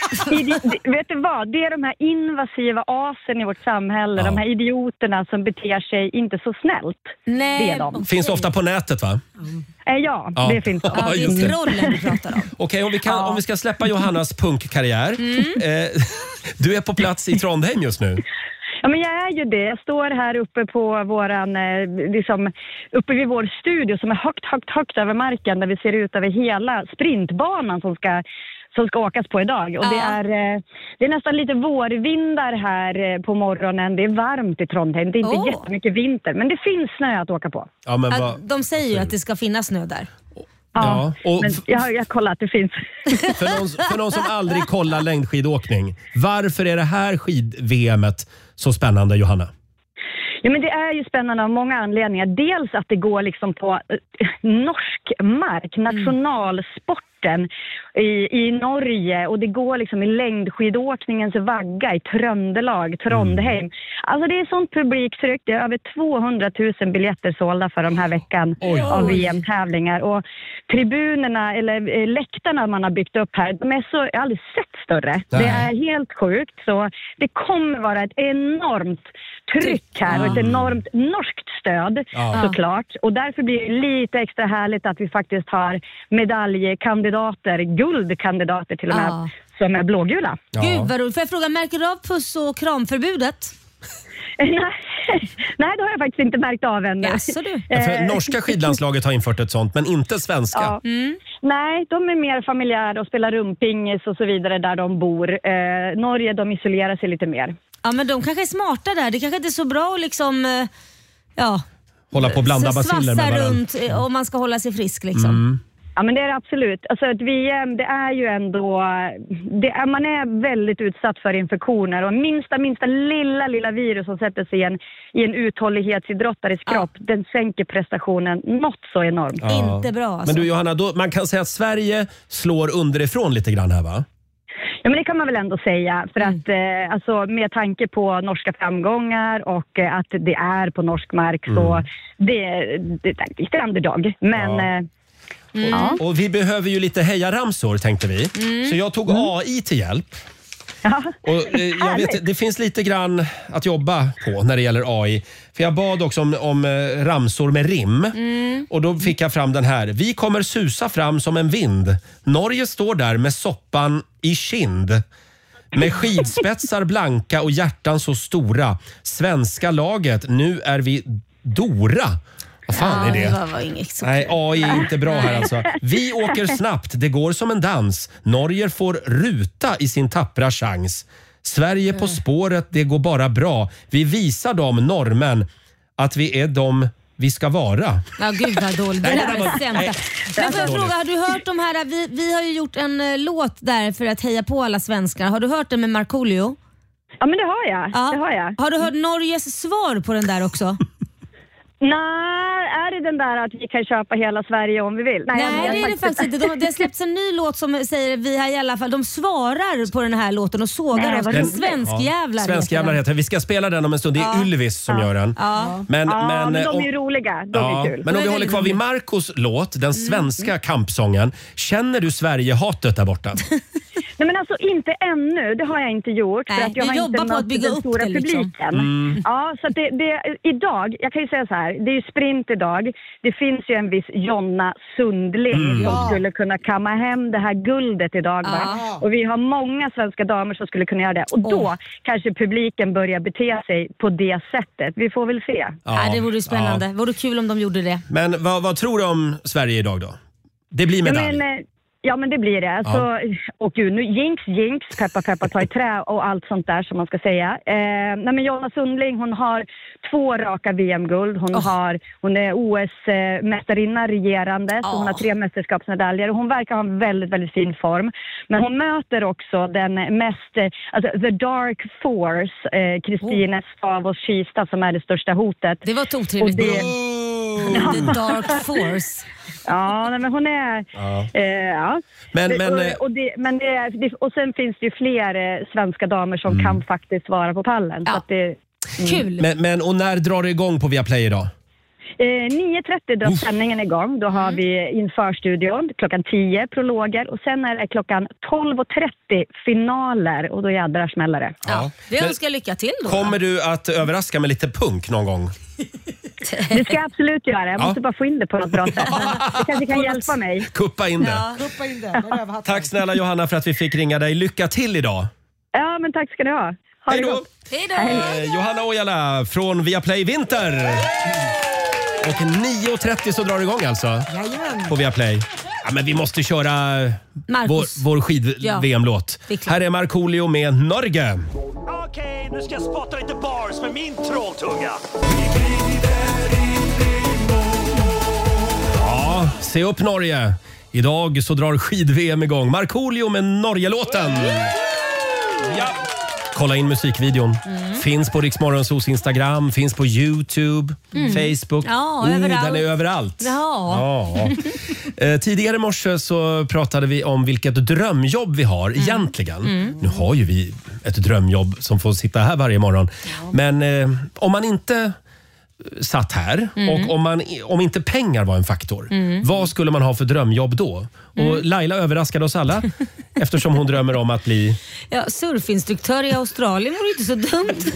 idi- vet du vad? Det är de här invasiva asen i vårt samhälle, Ja. de här idioterna som beter sig inte så snällt. Nej. Det är de. Finns ofta på nätet va? Eh, ja, Ja. det finns de. Ja, det just det. är trollen du pratar om. Okej, om, vi kan, om vi ska släppa Johannas punkkarriär. Eh, du är på plats i Trondheim just nu. Ja, men jag är ju det. Jag står här uppe på våran, eh, liksom, uppe vid vår studio som är högt, högt, högt över marken där vi ser ut över hela sprintbanan som ska, som ska åkas på idag. Och Ja. det, är, eh, det är nästan lite vårvindar här eh, på morgonen. Det är varmt i Trondheim. Det är inte Åh. jättemycket vinter, men det finns snö att åka på. Ja, men Att, vad... de säger ju att det ska finnas snö där. Ja, och Men f- jag har jag kollat att det finns. för, någon, för någon som aldrig kollar längdskidåkning, varför är det här skid-V M:et så spännande, Johanna? Ja, men det är ju spännande av många anledningar. Dels att det går liksom på eh, norsk mark, nationalsporten i, i Norge, och det går liksom i längdskidåkningens vagga i Tröndelag, Trondheim. Alltså det är sånt publiktryck. Det är över tvåhundratusen biljetter sålda för den här veckan Oj. av V M-tävlingar. Och tribunerna, eller eh, läktarna man har byggt upp här, de är så, jag har aldrig sett större. Nej. Det är helt sjukt. Så det kommer vara ett enormt tryck här och ett enormt norskt stöd, Ja. såklart. Och därför blir det lite extra härligt att vi faktiskt har medaljkandidater, guldkandidater till och med, Ja. som är blågula. Ja. Gud vad roligt. Får jag fråga, märker du av puss och kramförbudet? Nej, nej, det har jag faktiskt inte märkt av än. Jaså du? Ja, för Eh, norska skidlandslaget har infört ett sånt, men inte svenska. Ja. Mm. Nej, de är mer familjära och spelar rumpingis och så vidare där de bor. Eh, Norge, de isolerar sig lite mer. Ja, men de kanske är smarta där. Det kanske inte är så bra att liksom, eh, ja, Hålla på och blanda så baciller med svassa varandra. runt eh, om man ska hålla sig frisk liksom. Mm. Ja, men det är det absolut. Alltså ett V M, det är ju ändå... Det är, man är väldigt utsatt för infektioner och minsta, minsta lilla, lilla virus som sätter sig i en, i en uthållighetsidrottares kropp, den sänker prestationen något så enormt. Ja. Inte bra alltså. Men du Johanna, då, man kan säga att Sverige slår underifrån lite grann här va? Ja, men det kan man väl ändå säga. För att eh, alltså, med tanke på norska framgångar och eh, att det är på norsk mark så det, det, det är lite underdog. Men... Ja. Eh, ja. Och vi behöver ju lite hejaramsor tänkte vi. Så jag tog A I till hjälp. Och, eh, jag vet, det finns lite grann att jobba på när det gäller A I. För jag bad också om, om eh, ramsor med rim. Mm. Och då fick jag fram den här. Vi kommer susa fram som en vind. Norge står där med soppan i kind. Med skidspetsar blanka och hjärtan så stora. Svenska laget, nu är vi Dora. Vad fan är det? Ja, det var, var inget så Nej, kul. A I är inte bra här alltså. Vi åker snabbt, det går som en dans. Norge får ruta i sin tappra chans. Sverige på spåret, det går bara bra. Vi visar dem, norrmän, att vi är de vi ska vara. Ja, gud vad dåligt. Det Nej, där det där var var- det nej. sämsta. Men får jag Dåligt. fråga, har du hört de här, vi, vi har ju gjort en eh, låt där för att heja på alla svenskar. Har du hört den med Markoolio? Ja, men det har jag. Ja. Det har jag. Har du hört Norges svar på den där också? Nej, är det den där att vi kan köpa hela Sverige om vi vill? Nej, jag det är det faktiskt inte. De, det har släppts en ny låt som säger vi har i alla fall. De svarar på den här låten och sågar Nej, oss. vad Den roligt. Svenskjävlar Svenskjävlar heter heter det. Vi ska spela den om en stund. Det är Ja. Ylvis som Ja. gör den. Ja. Men, ja, men, men, de om- är ju roliga. De Ja, är kul. men om De vi är håller väldigt kvar vid roliga. Marcos låt, den svenska kampsången. Känner du Sverige-hatet där borta? Nej, men alltså inte ännu. Det har jag inte gjort. Nej, för att jag vi har jobbar inte på att mött bygga den upp stora det, liksom. publiken. Mm. Ja, så att det, det, idag, jag kan ju säga så här, det är ju sprint idag. Det finns ju en viss Jonna Sundling Mm. som Ja. skulle kunna kamma hem det här guldet idag. Va? Ja. Och vi har många svenska damer som skulle kunna göra det. Och då Åh. kanske publiken börjar bete sig på det sättet. Vi får väl se. Ja, det vore spännande. Ja. Det vore kul om de gjorde det. Men vad, vad tror du om Sverige idag då? Det blir Ja medalj. men, eh, ja men det blir det. Alltså, och gud, nu jinx, jinx, peppa, peppa, ta i trä och allt sånt där som man ska säga. Eh, nej men Jonna Sundling, hon har två raka V M-guld. Hon, Oh. har, hon är O S-mästarinna regerande, så Oh. hon har tre mästerskapsmedaljer. Och hon verkar ha en väldigt, väldigt fin form. Men hon möter också den mest, eh, alltså the dark force, eh, Kristine Oh. Stavås Kista, som är det största hotet. Det var ett otrevligt Och det- namn. The Dark Force. Ja, nej, men hon är... Ja. Eh, ja. Men- men, och, eh, och, det, men det, är- det, och sen finns det ju fler eh, svenska damer som Mm. kan faktiskt vara på pallen. Ja. Så att det, Kul. Men, men, och när drar det igång på Viaplay idag? Eh, nio trettio drar sändningen igång. Då har vi införstudion klockan tio, prologer. Och sen är det klockan tolv trettio finaler. Och då jädrar smäller det. Ja, vi önskar lycka till då. Kommer du att överraska med lite punk någon gång? Det ska jag absolut göra. Jag måste Ja. bara få in det på något bra sätt. Det kanske kan hjälpa mig. Kuppa in det. Ja. Kuppa in det. Tack snälla Johanna för att vi fick ringa dig. Lycka till idag. Ja, men tack ska ni ha. Ha Hej det då. gott. Hej då. Eh, Johanna Ojala från Viaplay Vinter. Och nio trettio så drar det igång alltså. Jajamän. På Viaplay. Ja, men vi måste köra Marcus. vår, vår skid-V M-låt. det är klart. Här är Markoolio med Norge. Okej, nu ska jag spotta lite bars med min trolltunga. Ja, se upp Norge. Idag så drar skid-V M igång. Markoolio med Norge-låten. Ja. Kolla in musikvideon. Finns på Rix Morgonzos Instagram, finns på YouTube, Mm. Facebook. Ja, överallt. Den är överallt. Ja. Ja. Eh, tidigare i morse så pratade vi om vilket drömjobb vi har egentligen. Mm. Nu har ju vi ett drömjobb som får sitta här varje morgon. Men eh, om man inte satt här Mm. och om, man, om inte pengar var en faktor, Mm. vad skulle man ha för drömjobb då? Och Laila överraskade oss alla eftersom hon drömmer om att bli... Ja, surfinstruktör i Australien vore inte så dumt.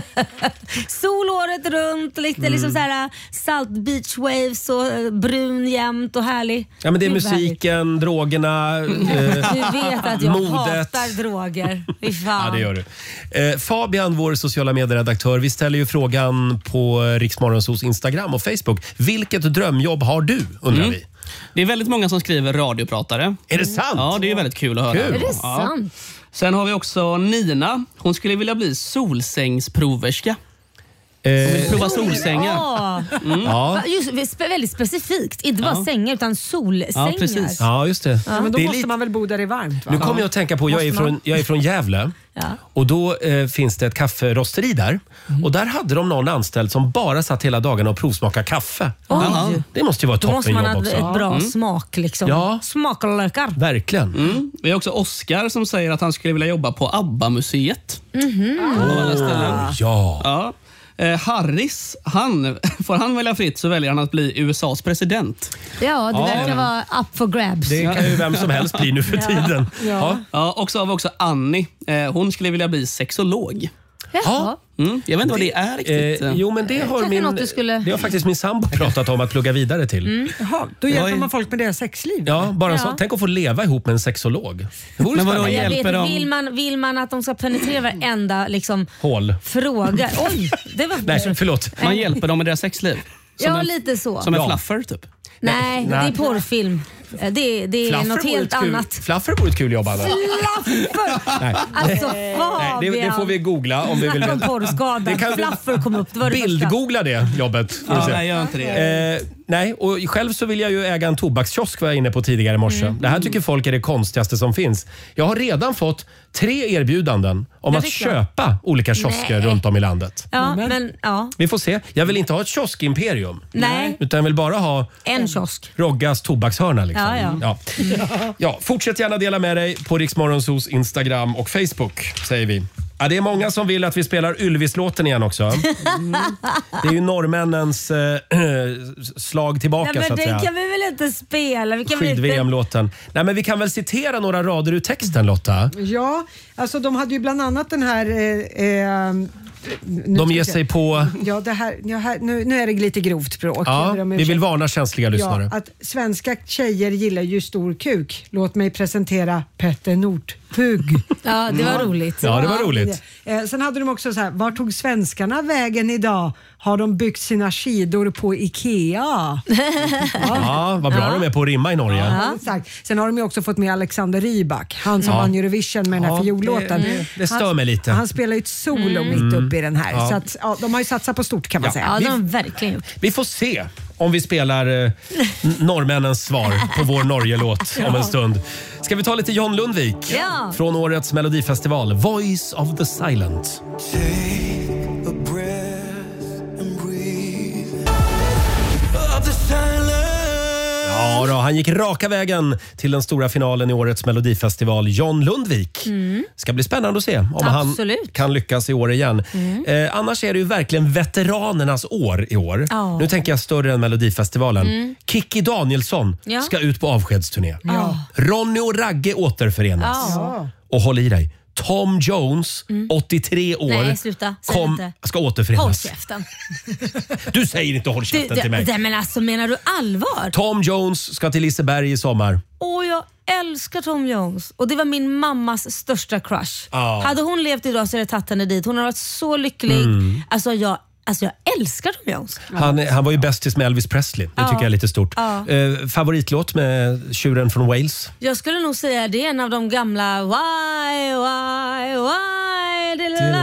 Sol året runt, lite Mm. liksom så här salt beach waves och eh, brun jämt och härlig. Ja, men det är Gud, vad härligt. musiken, drogerna, eh, Du vet att jag modet. hatar droger. Fy fan. Ja, det gör du. Eh, Fabian, vår sociala medieredaktör, vi ställer ju frågan på Rix Morgonzos Instagram och Facebook. Vilket drömjobb har du, undrar Mm. vi? Det är väldigt många som skriver radiopratare. Är det sant? Ja, det är väldigt kul att höra. Kul. Är det Ja. sant? Sen har vi också Nina. Hon skulle vilja bli solsängsproverska. Eh, Hon vill prova solsängar. Ja. Ja. Just, spe- väldigt specifikt. Inte bara Ja. sängar utan solsängar. Ja, precis. Ja, just det. Ja, men då det är måste lite... man väl bo där det är varmt va? Nu kommer jag att tänka på, jag är Måste man? från, jag är från Gävle. Ja. Och då eh, finns det ett kafferosteri där. Mm. Och där hade de någon anställd som bara satt hela dagarna och provsmakade kaffe. Oj. Det måste ju vara ett Då måste man toppenjobb ha också. ett bra Mm. smak liksom. Ja. Smaklökar. Verkligen. Mm. Vi har också Oscar som säger att han skulle vilja jobba på ABBA-museet. Mhm. Av alla ställen. Ja. Ja. Eh, Harris, han, får han välja fritt så väljer han att bli U S A:s president. Ja, det Ja. verkar vara up for grabs. Det kan ju vem som helst bli nu för tiden. Ja. Ja, och så har vi också Annie. Eh, hon skulle vilja bli sexolog. Jaha. Mm. Jag vet inte vad det är riktigt. Eh, jo, men det har, Kanske min, något du skulle- det har faktiskt min sambo pratat om att plugga vidare till. Mm. Jaha, då Jag hjälper är- man folk med deras sexliv. Ja, bara en Ja. sån. Tänk att få leva ihop med en sexolog. Det vore Men vadå, spännande. Jag hjälper vet, dem? vill, man, vill man att de ska penetrera varenda liksom, Hål. fråga? Oj, det var... Nej, förlåt. Man hjälper dem med deras sexliv. Som ja, en, lite så. som en Ja. fluffer typ. Nej, det Nej. är porrfilm. Det, det är Fluffer något vore helt ett kul, annat. Fluffer vore ett kul jobb, Anna. Fluffer! Nej. Alltså Nej, Fabian. det, det får vi googla om vi vill Snacka om veta. porrskadad. Det kan vi- Fluffer kom upp. Det var det första. Bildgoogla det jobbet. Får du Ja, se. nej, gör inte det. Eh, nej, och själv så vill jag ju äga en tobakskiosk, var jag inne på tidigare i morse. Mm. Det här tycker folk är det konstigaste som finns. Jag har redan fått tre erbjudanden om Det att tycker jag. köpa olika kiosker Nej. runt om i landet. Ja, men ja. Vi får se. Jag vill inte ha ett kioskimperium. Nej. Utan jag vill bara ha En kiosk. Roggas tobakshörna. Liksom. Ja, ja. Ja. Ja, fortsätt gärna dela med dig på Rix Morgonzos Instagram och Facebook, säger vi. Ja, det är många som vill att vi spelar Ylvis-låten igen också. Det är ju norrmännens äh, slag tillbaka, Nej, så men att säga. den kan vi väl inte spela? Vi kan väl Skid-V inte... M-låten. Nej, men vi kan väl citera några rader ur texten, Lotta? Ja, alltså de hade ju bland annat den här... Eh, eh, nu De ska ger vi se. sig på... Ja, det här, ja, här, nu, nu är det lite grovt språk. Ja, Jag ber om vi ursäkt. vill varna känsliga lyssnare. Ja, att svenska tjejer gillar ju stor kuk. Låt mig presentera Petter Northug. Ja, det var roligt. Ja, det var roligt. Eh, sen hade de också så här, var tog svenskarna vägen idag? Har de byggt sina skidor på Ikea? Ja, vad bra Ja. de är på att rimma i Norge. Ja. Exakt. Sen har de ju också fått med Alexander Rybak, han som Ja. vann Eurovision med den här Ja, fiollåten. det- det- det stör han, mig lite. Han spelar ju ett solo mitt uppe i den här. Ja. Så att, ja, de har ju satsat på stort kan man Ja. säga. Ja, Vi- det har de verkligen gjort. Vi får se om vi spelar eh, n- norrmännens svar på vår Norge-låt om en stund. Ska vi ta lite John Lundvik? Ja. Från årets Melodifestival, Voice of the Silent. Ja då, han gick raka vägen till den stora finalen i årets Melodifestival. John Lundvik. Mm. Ska bli spännande att se om Absolut. han kan lyckas i år igen. Mm. Eh, annars är det ju verkligen veteranernas år i år. Ja. Nu tänker jag större än Melodifestivalen. Mm. Kikki Danielsson Ja. ska ut på avskedsturné. Ja. Ronny och Ragge återförenas. Ja. Och håll i dig. Tom Jones, åttiotre år, Nej, sluta. Säg kom, inte. ska Håll återförenas. käften. Du säger inte håll käften Du, till mig. det, men alltså, menar du allvar? Tom Jones ska till Liseberg i sommar. Åh, jag älskar Tom Jones. Och det var min mammas största crush. Ja. Hade hon levt idag så hade jag tagit henne dit. Hon har varit så lycklig. Mm. Alltså, jag, alltså jag älskar Tom Jones. Han, han var ju bästis med Elvis Presley. Det Ja. tycker jag är lite stort. Ja. Eh, favoritlåt med tjuren från Wales? Jag skulle nog säga det är en av de gamla Why, why, why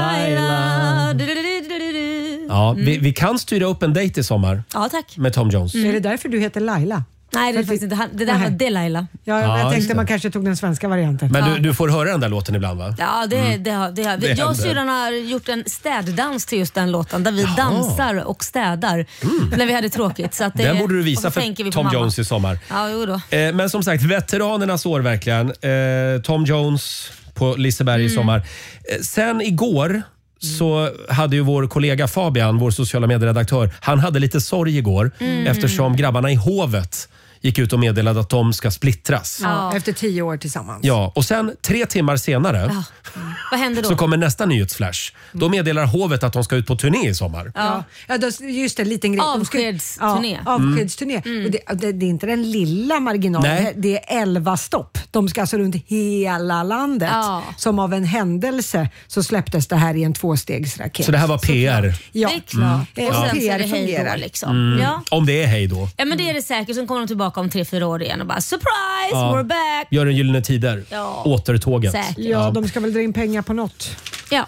Delilah. Du-du-du-du-du-du. Ja, Mm. vi, vi kan styra upp en dejt i sommar Ja, tack. med Tom Jones. Är det därför du heter Laila? Nej, det är faktiskt inte han. Det där Nej. var Delilah. Ja, Ja, jag just tänkte det. man kanske tog den svenska varianten. Men du, du får höra den där låten ibland va? Ja, det, Mm. det, har, det har. Det Jag och händer. syrran har gjort en städdans till just den låten där vi Jaha. dansar och städar när vi hade tråkigt. Så att det, Den borde du och visa så för tänker vi på Tom mamma. Jones i sommar. Ja, jo då. Eh, men som sagt, veteranernas år verkligen. Eh, Tom Jones på Liseberg i Mm. sommar. Eh, sen igår så hade ju vår kollega Fabian, vår sociala medieredaktör, han hade lite sorg igår Mm. eftersom grabbarna i Hovet gick ut och meddelade att de ska splittras. Ja, efter tio år tillsammans. Ja, och sen tre timmar senare Ja. Vad händer då? så kommer nästa nyhetsflash. Då meddelar Hovet att de ska ut på turné i sommar. Ja, ja då, just det, en liten grej. De ska- Avskedsturné. Ja, avskedsturné. Och det, det, det är inte den lilla marginalen, Nej. det är elva stopp. De ska alltså runt hela landet. Ja. Som av en händelse så släpptes det här i en tvåstegsraket. Så det här var P R. Ja. Det är klart. Mm. Och Ja. sen så är det P R hej fungerar. då liksom. Mm. Ja. Om det är hej då. Ja, men det är det säkert. Sen kommer de tillbaka om tre, fyra år igen och bara surprise, Ja. we're back. Gör en Gyllene Tider. Ja. Återtåget. Säkert. Ja, de ska väl dra in pengar på något. Ja.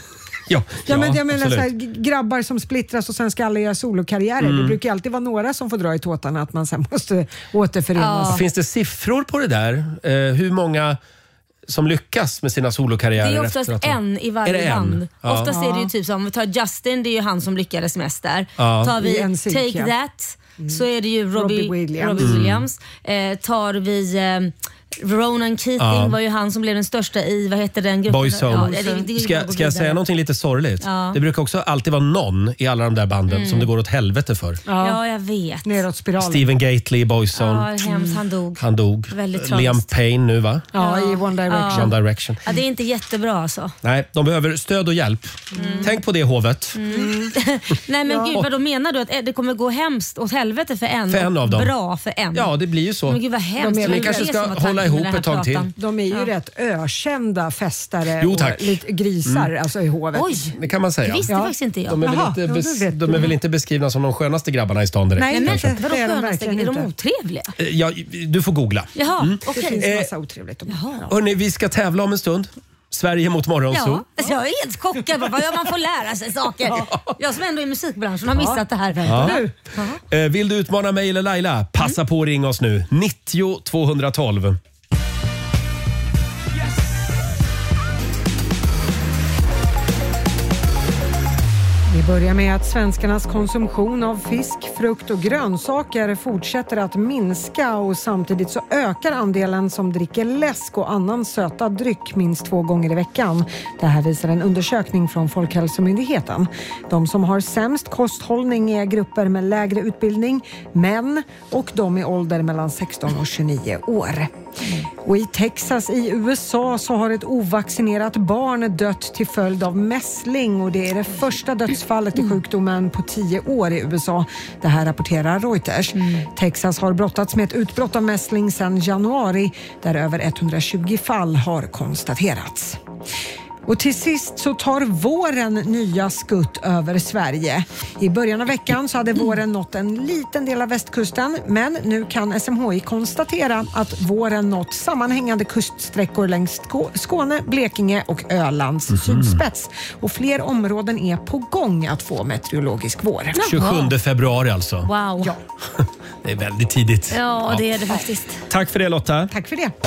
Ja, Ja, men jag menar absolut. så här, g- grabbar som splittras och sen ska alla göra solokarriärer. Mm. Det brukar alltid vara några som får dra i tåtarna att man sen måste återförenas. Finns det siffror på det där? Eh, hur många som lyckas med sina solokarriärer? Det är oftast efter att de- en i Är varje det en? band. Ja. Oftast är det ju typ som, om vi tar Justin, det är ju han som lyckades mest där. Ja. Tar vi I N Sync, Take ja. That så är det ju Robbie, Robbie Williams. Robbie Mm. Williams. Eh, tar vi eh, Ronan Keating Ja. var ju han som blev den största i, vad heter den gruppen? Boyzone. Ja, det, det, det, Ska, går ska jag säga vidare. någonting lite sorgligt? Ja. Det brukar också alltid vara någon i alla de där banden Mm. som det går åt helvete för. Ja, jag vet. Neråt spiralen. Steven Gately i Boyzone. Ja, hemskt, han dog. Han dog. Väldigt tragiskt. Liam Payne nu va? Ja, i One Direction. One Direction. Ja, det är inte jättebra alltså. Nej, de behöver stöd och hjälp. Tänk på det Hovet. Mm. Nej men gud, vad då menar du? Att det kommer gå hemskt åt helvete för en? För en och av dem. Bra för en? Ja, det blir ju så. Men gud vad hemskt. De är- Det var ni kanske det ska som var hålla tanken ihop med den här ett tag till. pratan. De är ju Ja. rätt ökända festare Jo, tack. och lite grisar Mm. alltså, i hovet. Oj, Det kan man säga. det visste Ja. faktiskt inte jag. De är, väl Jaha, inte, ja, bes, då vet de är du. väl inte beskrivna som de skönaste grabbarna i stan direkt? Nej, Nej men kanske. vadå Det är de skönaste? Är verkligen de inte. otrevliga? Eh, Ja, du får googla. Jaha, Mm. Det okej. finns Eh, massa otrevligt. om- Jaha. Hörrni, vi ska tävla om en stund. Sverige mot Morgonzoo. Ja, alltså jag är helt chockad. Vad gör man får lära sig saker? Jag som ändå är i musikbranschen har missat det här. Ja. Nu. Eh, Vill du utmana mig eller Laila? Passa på att ringa oss nu. nittio tvåhundratolv. Vi börjar med att svenskarnas konsumtion av fisk, frukt och grönsaker fortsätter att minska och samtidigt så ökar andelen som dricker läsk och annan sötad dryck minst två gånger i veckan. Det här visar en undersökning från Folkhälsomyndigheten. De som har sämst kosthållning är grupper med lägre utbildning, män och de i ålder mellan sexton och tjugonio år. Och i Texas i U S A så har ett ovaccinerat barn dött till följd av mässling och det är det första dödsfallet i sjukdomen på tio år i U S A. Det här rapporterar Reuters. Texas har brottats med ett utbrott av mässling sedan januari där över etthundratjugo fall har konstaterats. Och till sist så tar våren nya skutt över Sverige. I början av veckan så hade våren nått en liten del av västkusten, men nu kan S M H I konstatera att våren nått sammanhängande kuststräckor längs Skå- Skåne, Blekinge och Ölands sydspets. Och fler områden är på gång att få meteorologisk vår. tjugosjunde februari alltså. Wow. Ja, Det är väldigt tidigt. Ja, det är det faktiskt. Tack för det Lotta. tack för det.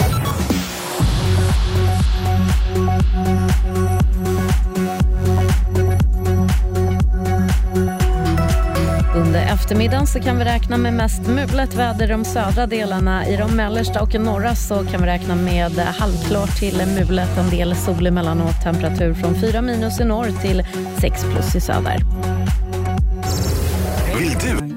Under eftermiddagen så kan vi räkna med mest mulet väder i de södra delarna. I de mellersta och norra så kan vi räkna med halvklart till mulet, en del sol emellanåt, temperatur från fyra minus i norr till sex plus i söder. Vill du?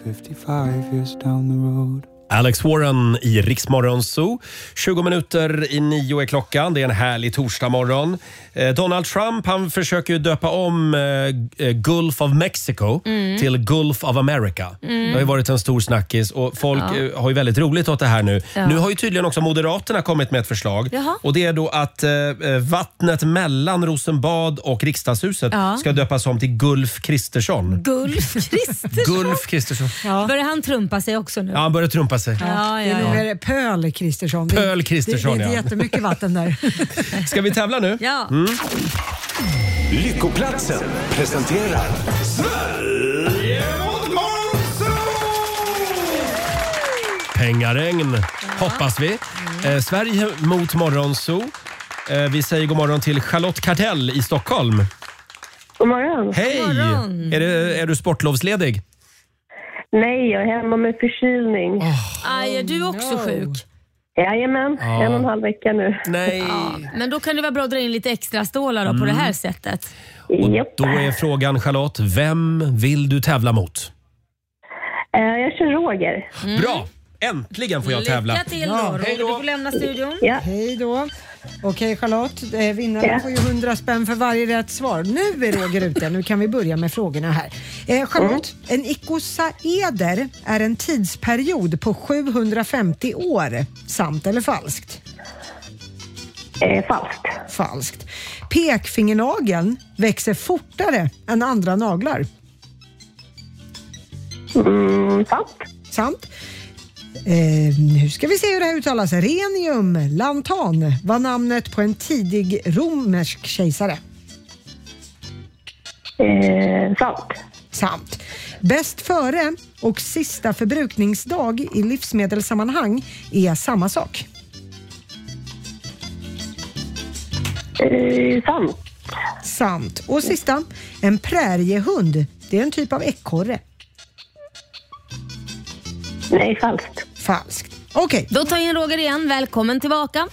Alex Warren i Rix Morgon Zoo. tjugo minuter i nio är klockan. Det är en härlig torsdagmorgon. Eh, Donald Trump han försöker ju döpa om eh, Gulf of Mexico Mm. till Gulf of America. Mm. Det har ju varit en stor snackis och folk Ja. eh, har ju väldigt roligt åt det här nu. Ja. Nu har ju tydligen också Moderaterna kommit med ett förslag. Jaha. Och det är då att eh, vattnet mellan Rosenbad och Riksdagshuset Ja. ska döpas om till Gulf Kristersson. Gulf Kristersson. Gulf Kristersson. Börjar han trumpa sig också nu? Ja, han börjar trumpa sig. Ja, ja, Det är nog ja. mer Pöl Kristersson. Det- Pöl Kristersson, det, det är ja. inte jättemycket vatten där. Ska vi tävla nu? Ja. Mm. Lyckoplatsen presenterar Sverige mot Pengaregn, hoppas vi. Eh, Sverige mot Morgonzoo. Eh, vi säger god morgon till Charlotte Kartell i Stockholm. God morgon. Hej! God morgon. Är, det, är du sportlovsledig? Nej, jag är hemma med förkylning. Aj, är du också sjuk? Jajamän, Ja. en och en halv vecka nu. Nej. Ja, men då kan det vara bra att dra in lite extra stålar då, på Mm. det här sättet. Och då är frågan, Charlotte, vem vill du tävla mot? Eh, jag kör Roger. Bra! Äntligen får jag tävla. Lycka till då. Roger, du får lämna studion. Ja. Hej då. Okej Charlotte, eh, vinnaren Ja. får ju hundra spänn för varje rätt svar. Nu är Roger ute, nu kan vi börja med frågorna här. Eh, Charlotte, en ikosaeder är en tidsperiod på sjuhundrafemtio år. Sant eller falskt? Eh, falskt. Falskt. Pekfingernageln växer fortare än andra naglar. Mm, sant. Sant. Eh, nu ska vi se hur det här uttalas. Renium lantan var namnet på en tidig romersk kejsare. Eh, sant. Sant. Bäst före och sista förbrukningsdag i livsmedelssammanhang är samma sak. Eh, sant. Sant. Och sista, en präriehund. Det är en typ av ekorre. Nej, falskt. Falskt. Okej. Då tar jag in Roger igen. Välkommen tillbaka.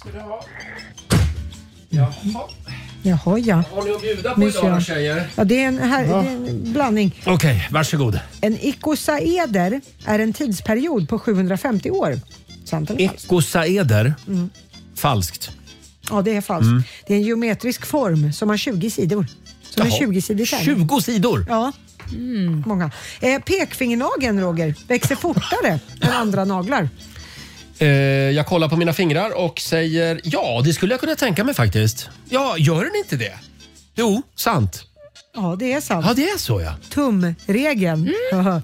Jaha. Jaha, ja. Har ni att bjuda Nu ser jag. tjejer? Ja, det är en, här, Ja. det är en blandning. Okej, varsågod. En ikosaeder är en tidsperiod på sjuhundrafemtio år. Sant eller falskt? Ekosaeder. Mm. Falskt. Ja, det är falskt. Mm. Det är en geometrisk form som har tjugo sidor. Som en Jaha. tjugo-sidig tärning. tjugo sidor? Ja. Många. Eh, pekfingernageln, Roger, växer fortare än andra naglar. Eh, jag kollar på mina fingrar och säger ja, det skulle jag kunna tänka mig faktiskt. Ja, gör den inte det? Jo, sant. Ja, det är sant. Ja, det är så ja. Tumregeln Mm.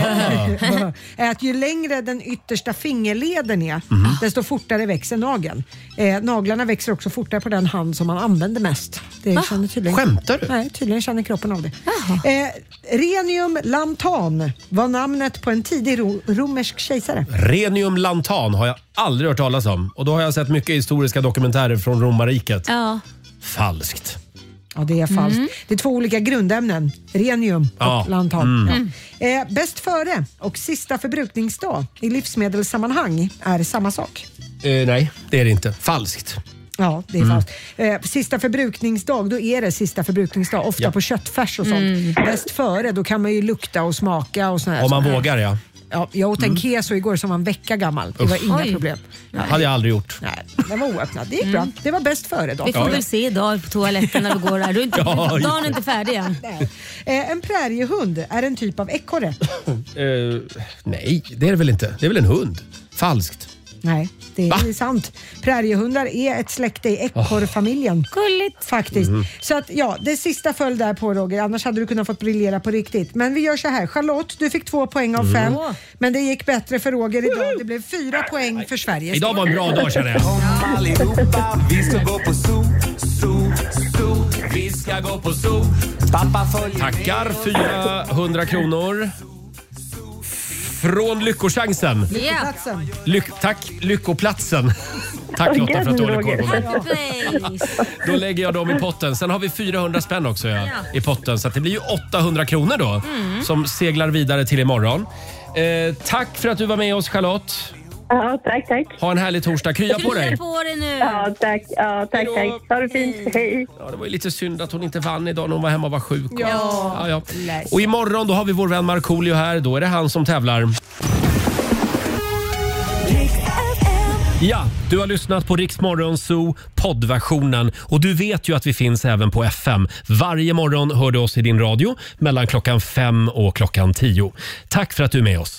är att ju längre den yttersta fingerleden är, Mhm. desto fortare växer nageln. Eh, naglarna växer också fortare på den hand som man använder mest. Det känner tydligen, Skämtar du? Nej, tydligen känner kroppen av det. Eh, Renium lantan var namnet på en tidig ro- romersk kejsare. Renium lantan har jag aldrig hört talas om. Och då har jag sett mycket historiska dokumentärer från romarriket. Ja. Falskt. Ja, det är falskt. Mm. Det är två olika grundämnen. Renium Ja. och lantan. Mm. Ja. Eh, bäst före och sista förbrukningsdag i livsmedelssammanhang är samma sak. Eh, nej, det är det inte. Falskt. Ja, det är Mm. falskt. Eh, sista förbrukningsdag, då är det sista förbrukningsdag. Ofta Ja. på köttfärs och sånt. Mm. Bäst före, då kan man ju lukta och smaka och sånt här. Om man Så- vågar ja. Ja, jag åt en Mm. keso igår som var en vecka gammal. Det var Usch. inga Oj. problem. Nej. hade jag aldrig gjort. Nej, den var oöppnad. Det gick bra. Det var bäst före då. Vi får Ja, ja. väl se idag på toaletten när du går där. Du är inte, Ja, just dagen är det. inte färdig än. Nej. Eh, en präriehund är en typ av ekorre. Eh, nej, det är det väl inte. Det är väl en hund. Falskt. Nej, det är sant. Präriehundar är ett släkte i ekorrfamiljen. Gulligt. Faktiskt. Mhm. Så att ja, det sista föll där på Roger. Annars hade du kunnat få briljera på riktigt. Men vi gör så här. Charlotte, du fick två poäng av fem. Mm. Men det gick bättre för Roger idag. Det blev fyra poäng för Sverige. Idag var en bra dag känner jag. Allihopa, vi ska gå på zoo, zoo, zoo. Vi ska gå på zoo. Pappa följer Tackar, fyrahundra kronor. Från Lyckochansen. Ja. Platsen. Lyck, tack, Lyckoplatsen. Tack Lotta för att du håller koll på mig. Grattis. Då lägger jag dem i potten. Sen har vi fyrahundra spänn också ja, i potten. Så att det blir ju åttahundra kronor då som seglar vidare till imorgon. Eh, tack för att du var med oss, Charlotte. Ja, tack, tack. Ha en härlig torsdag. Krya på dig. Krya på dig nu. Ja, tack. Ja, tack, tack. Ha det fint. Hej. Ja, det var ju lite synd att hon inte vann idag när hon var hemma och var sjuk. Ja. Ja, ja. Och imorgon då har vi vår vän Markoolio här. Då är det han som tävlar. Ja, du har lyssnat på Rix Morgon Zoo poddversionen och du vet ju att vi finns även på F M. Varje morgon hör du oss i din radio mellan klockan fem och klockan tio. Tack för att du är med oss.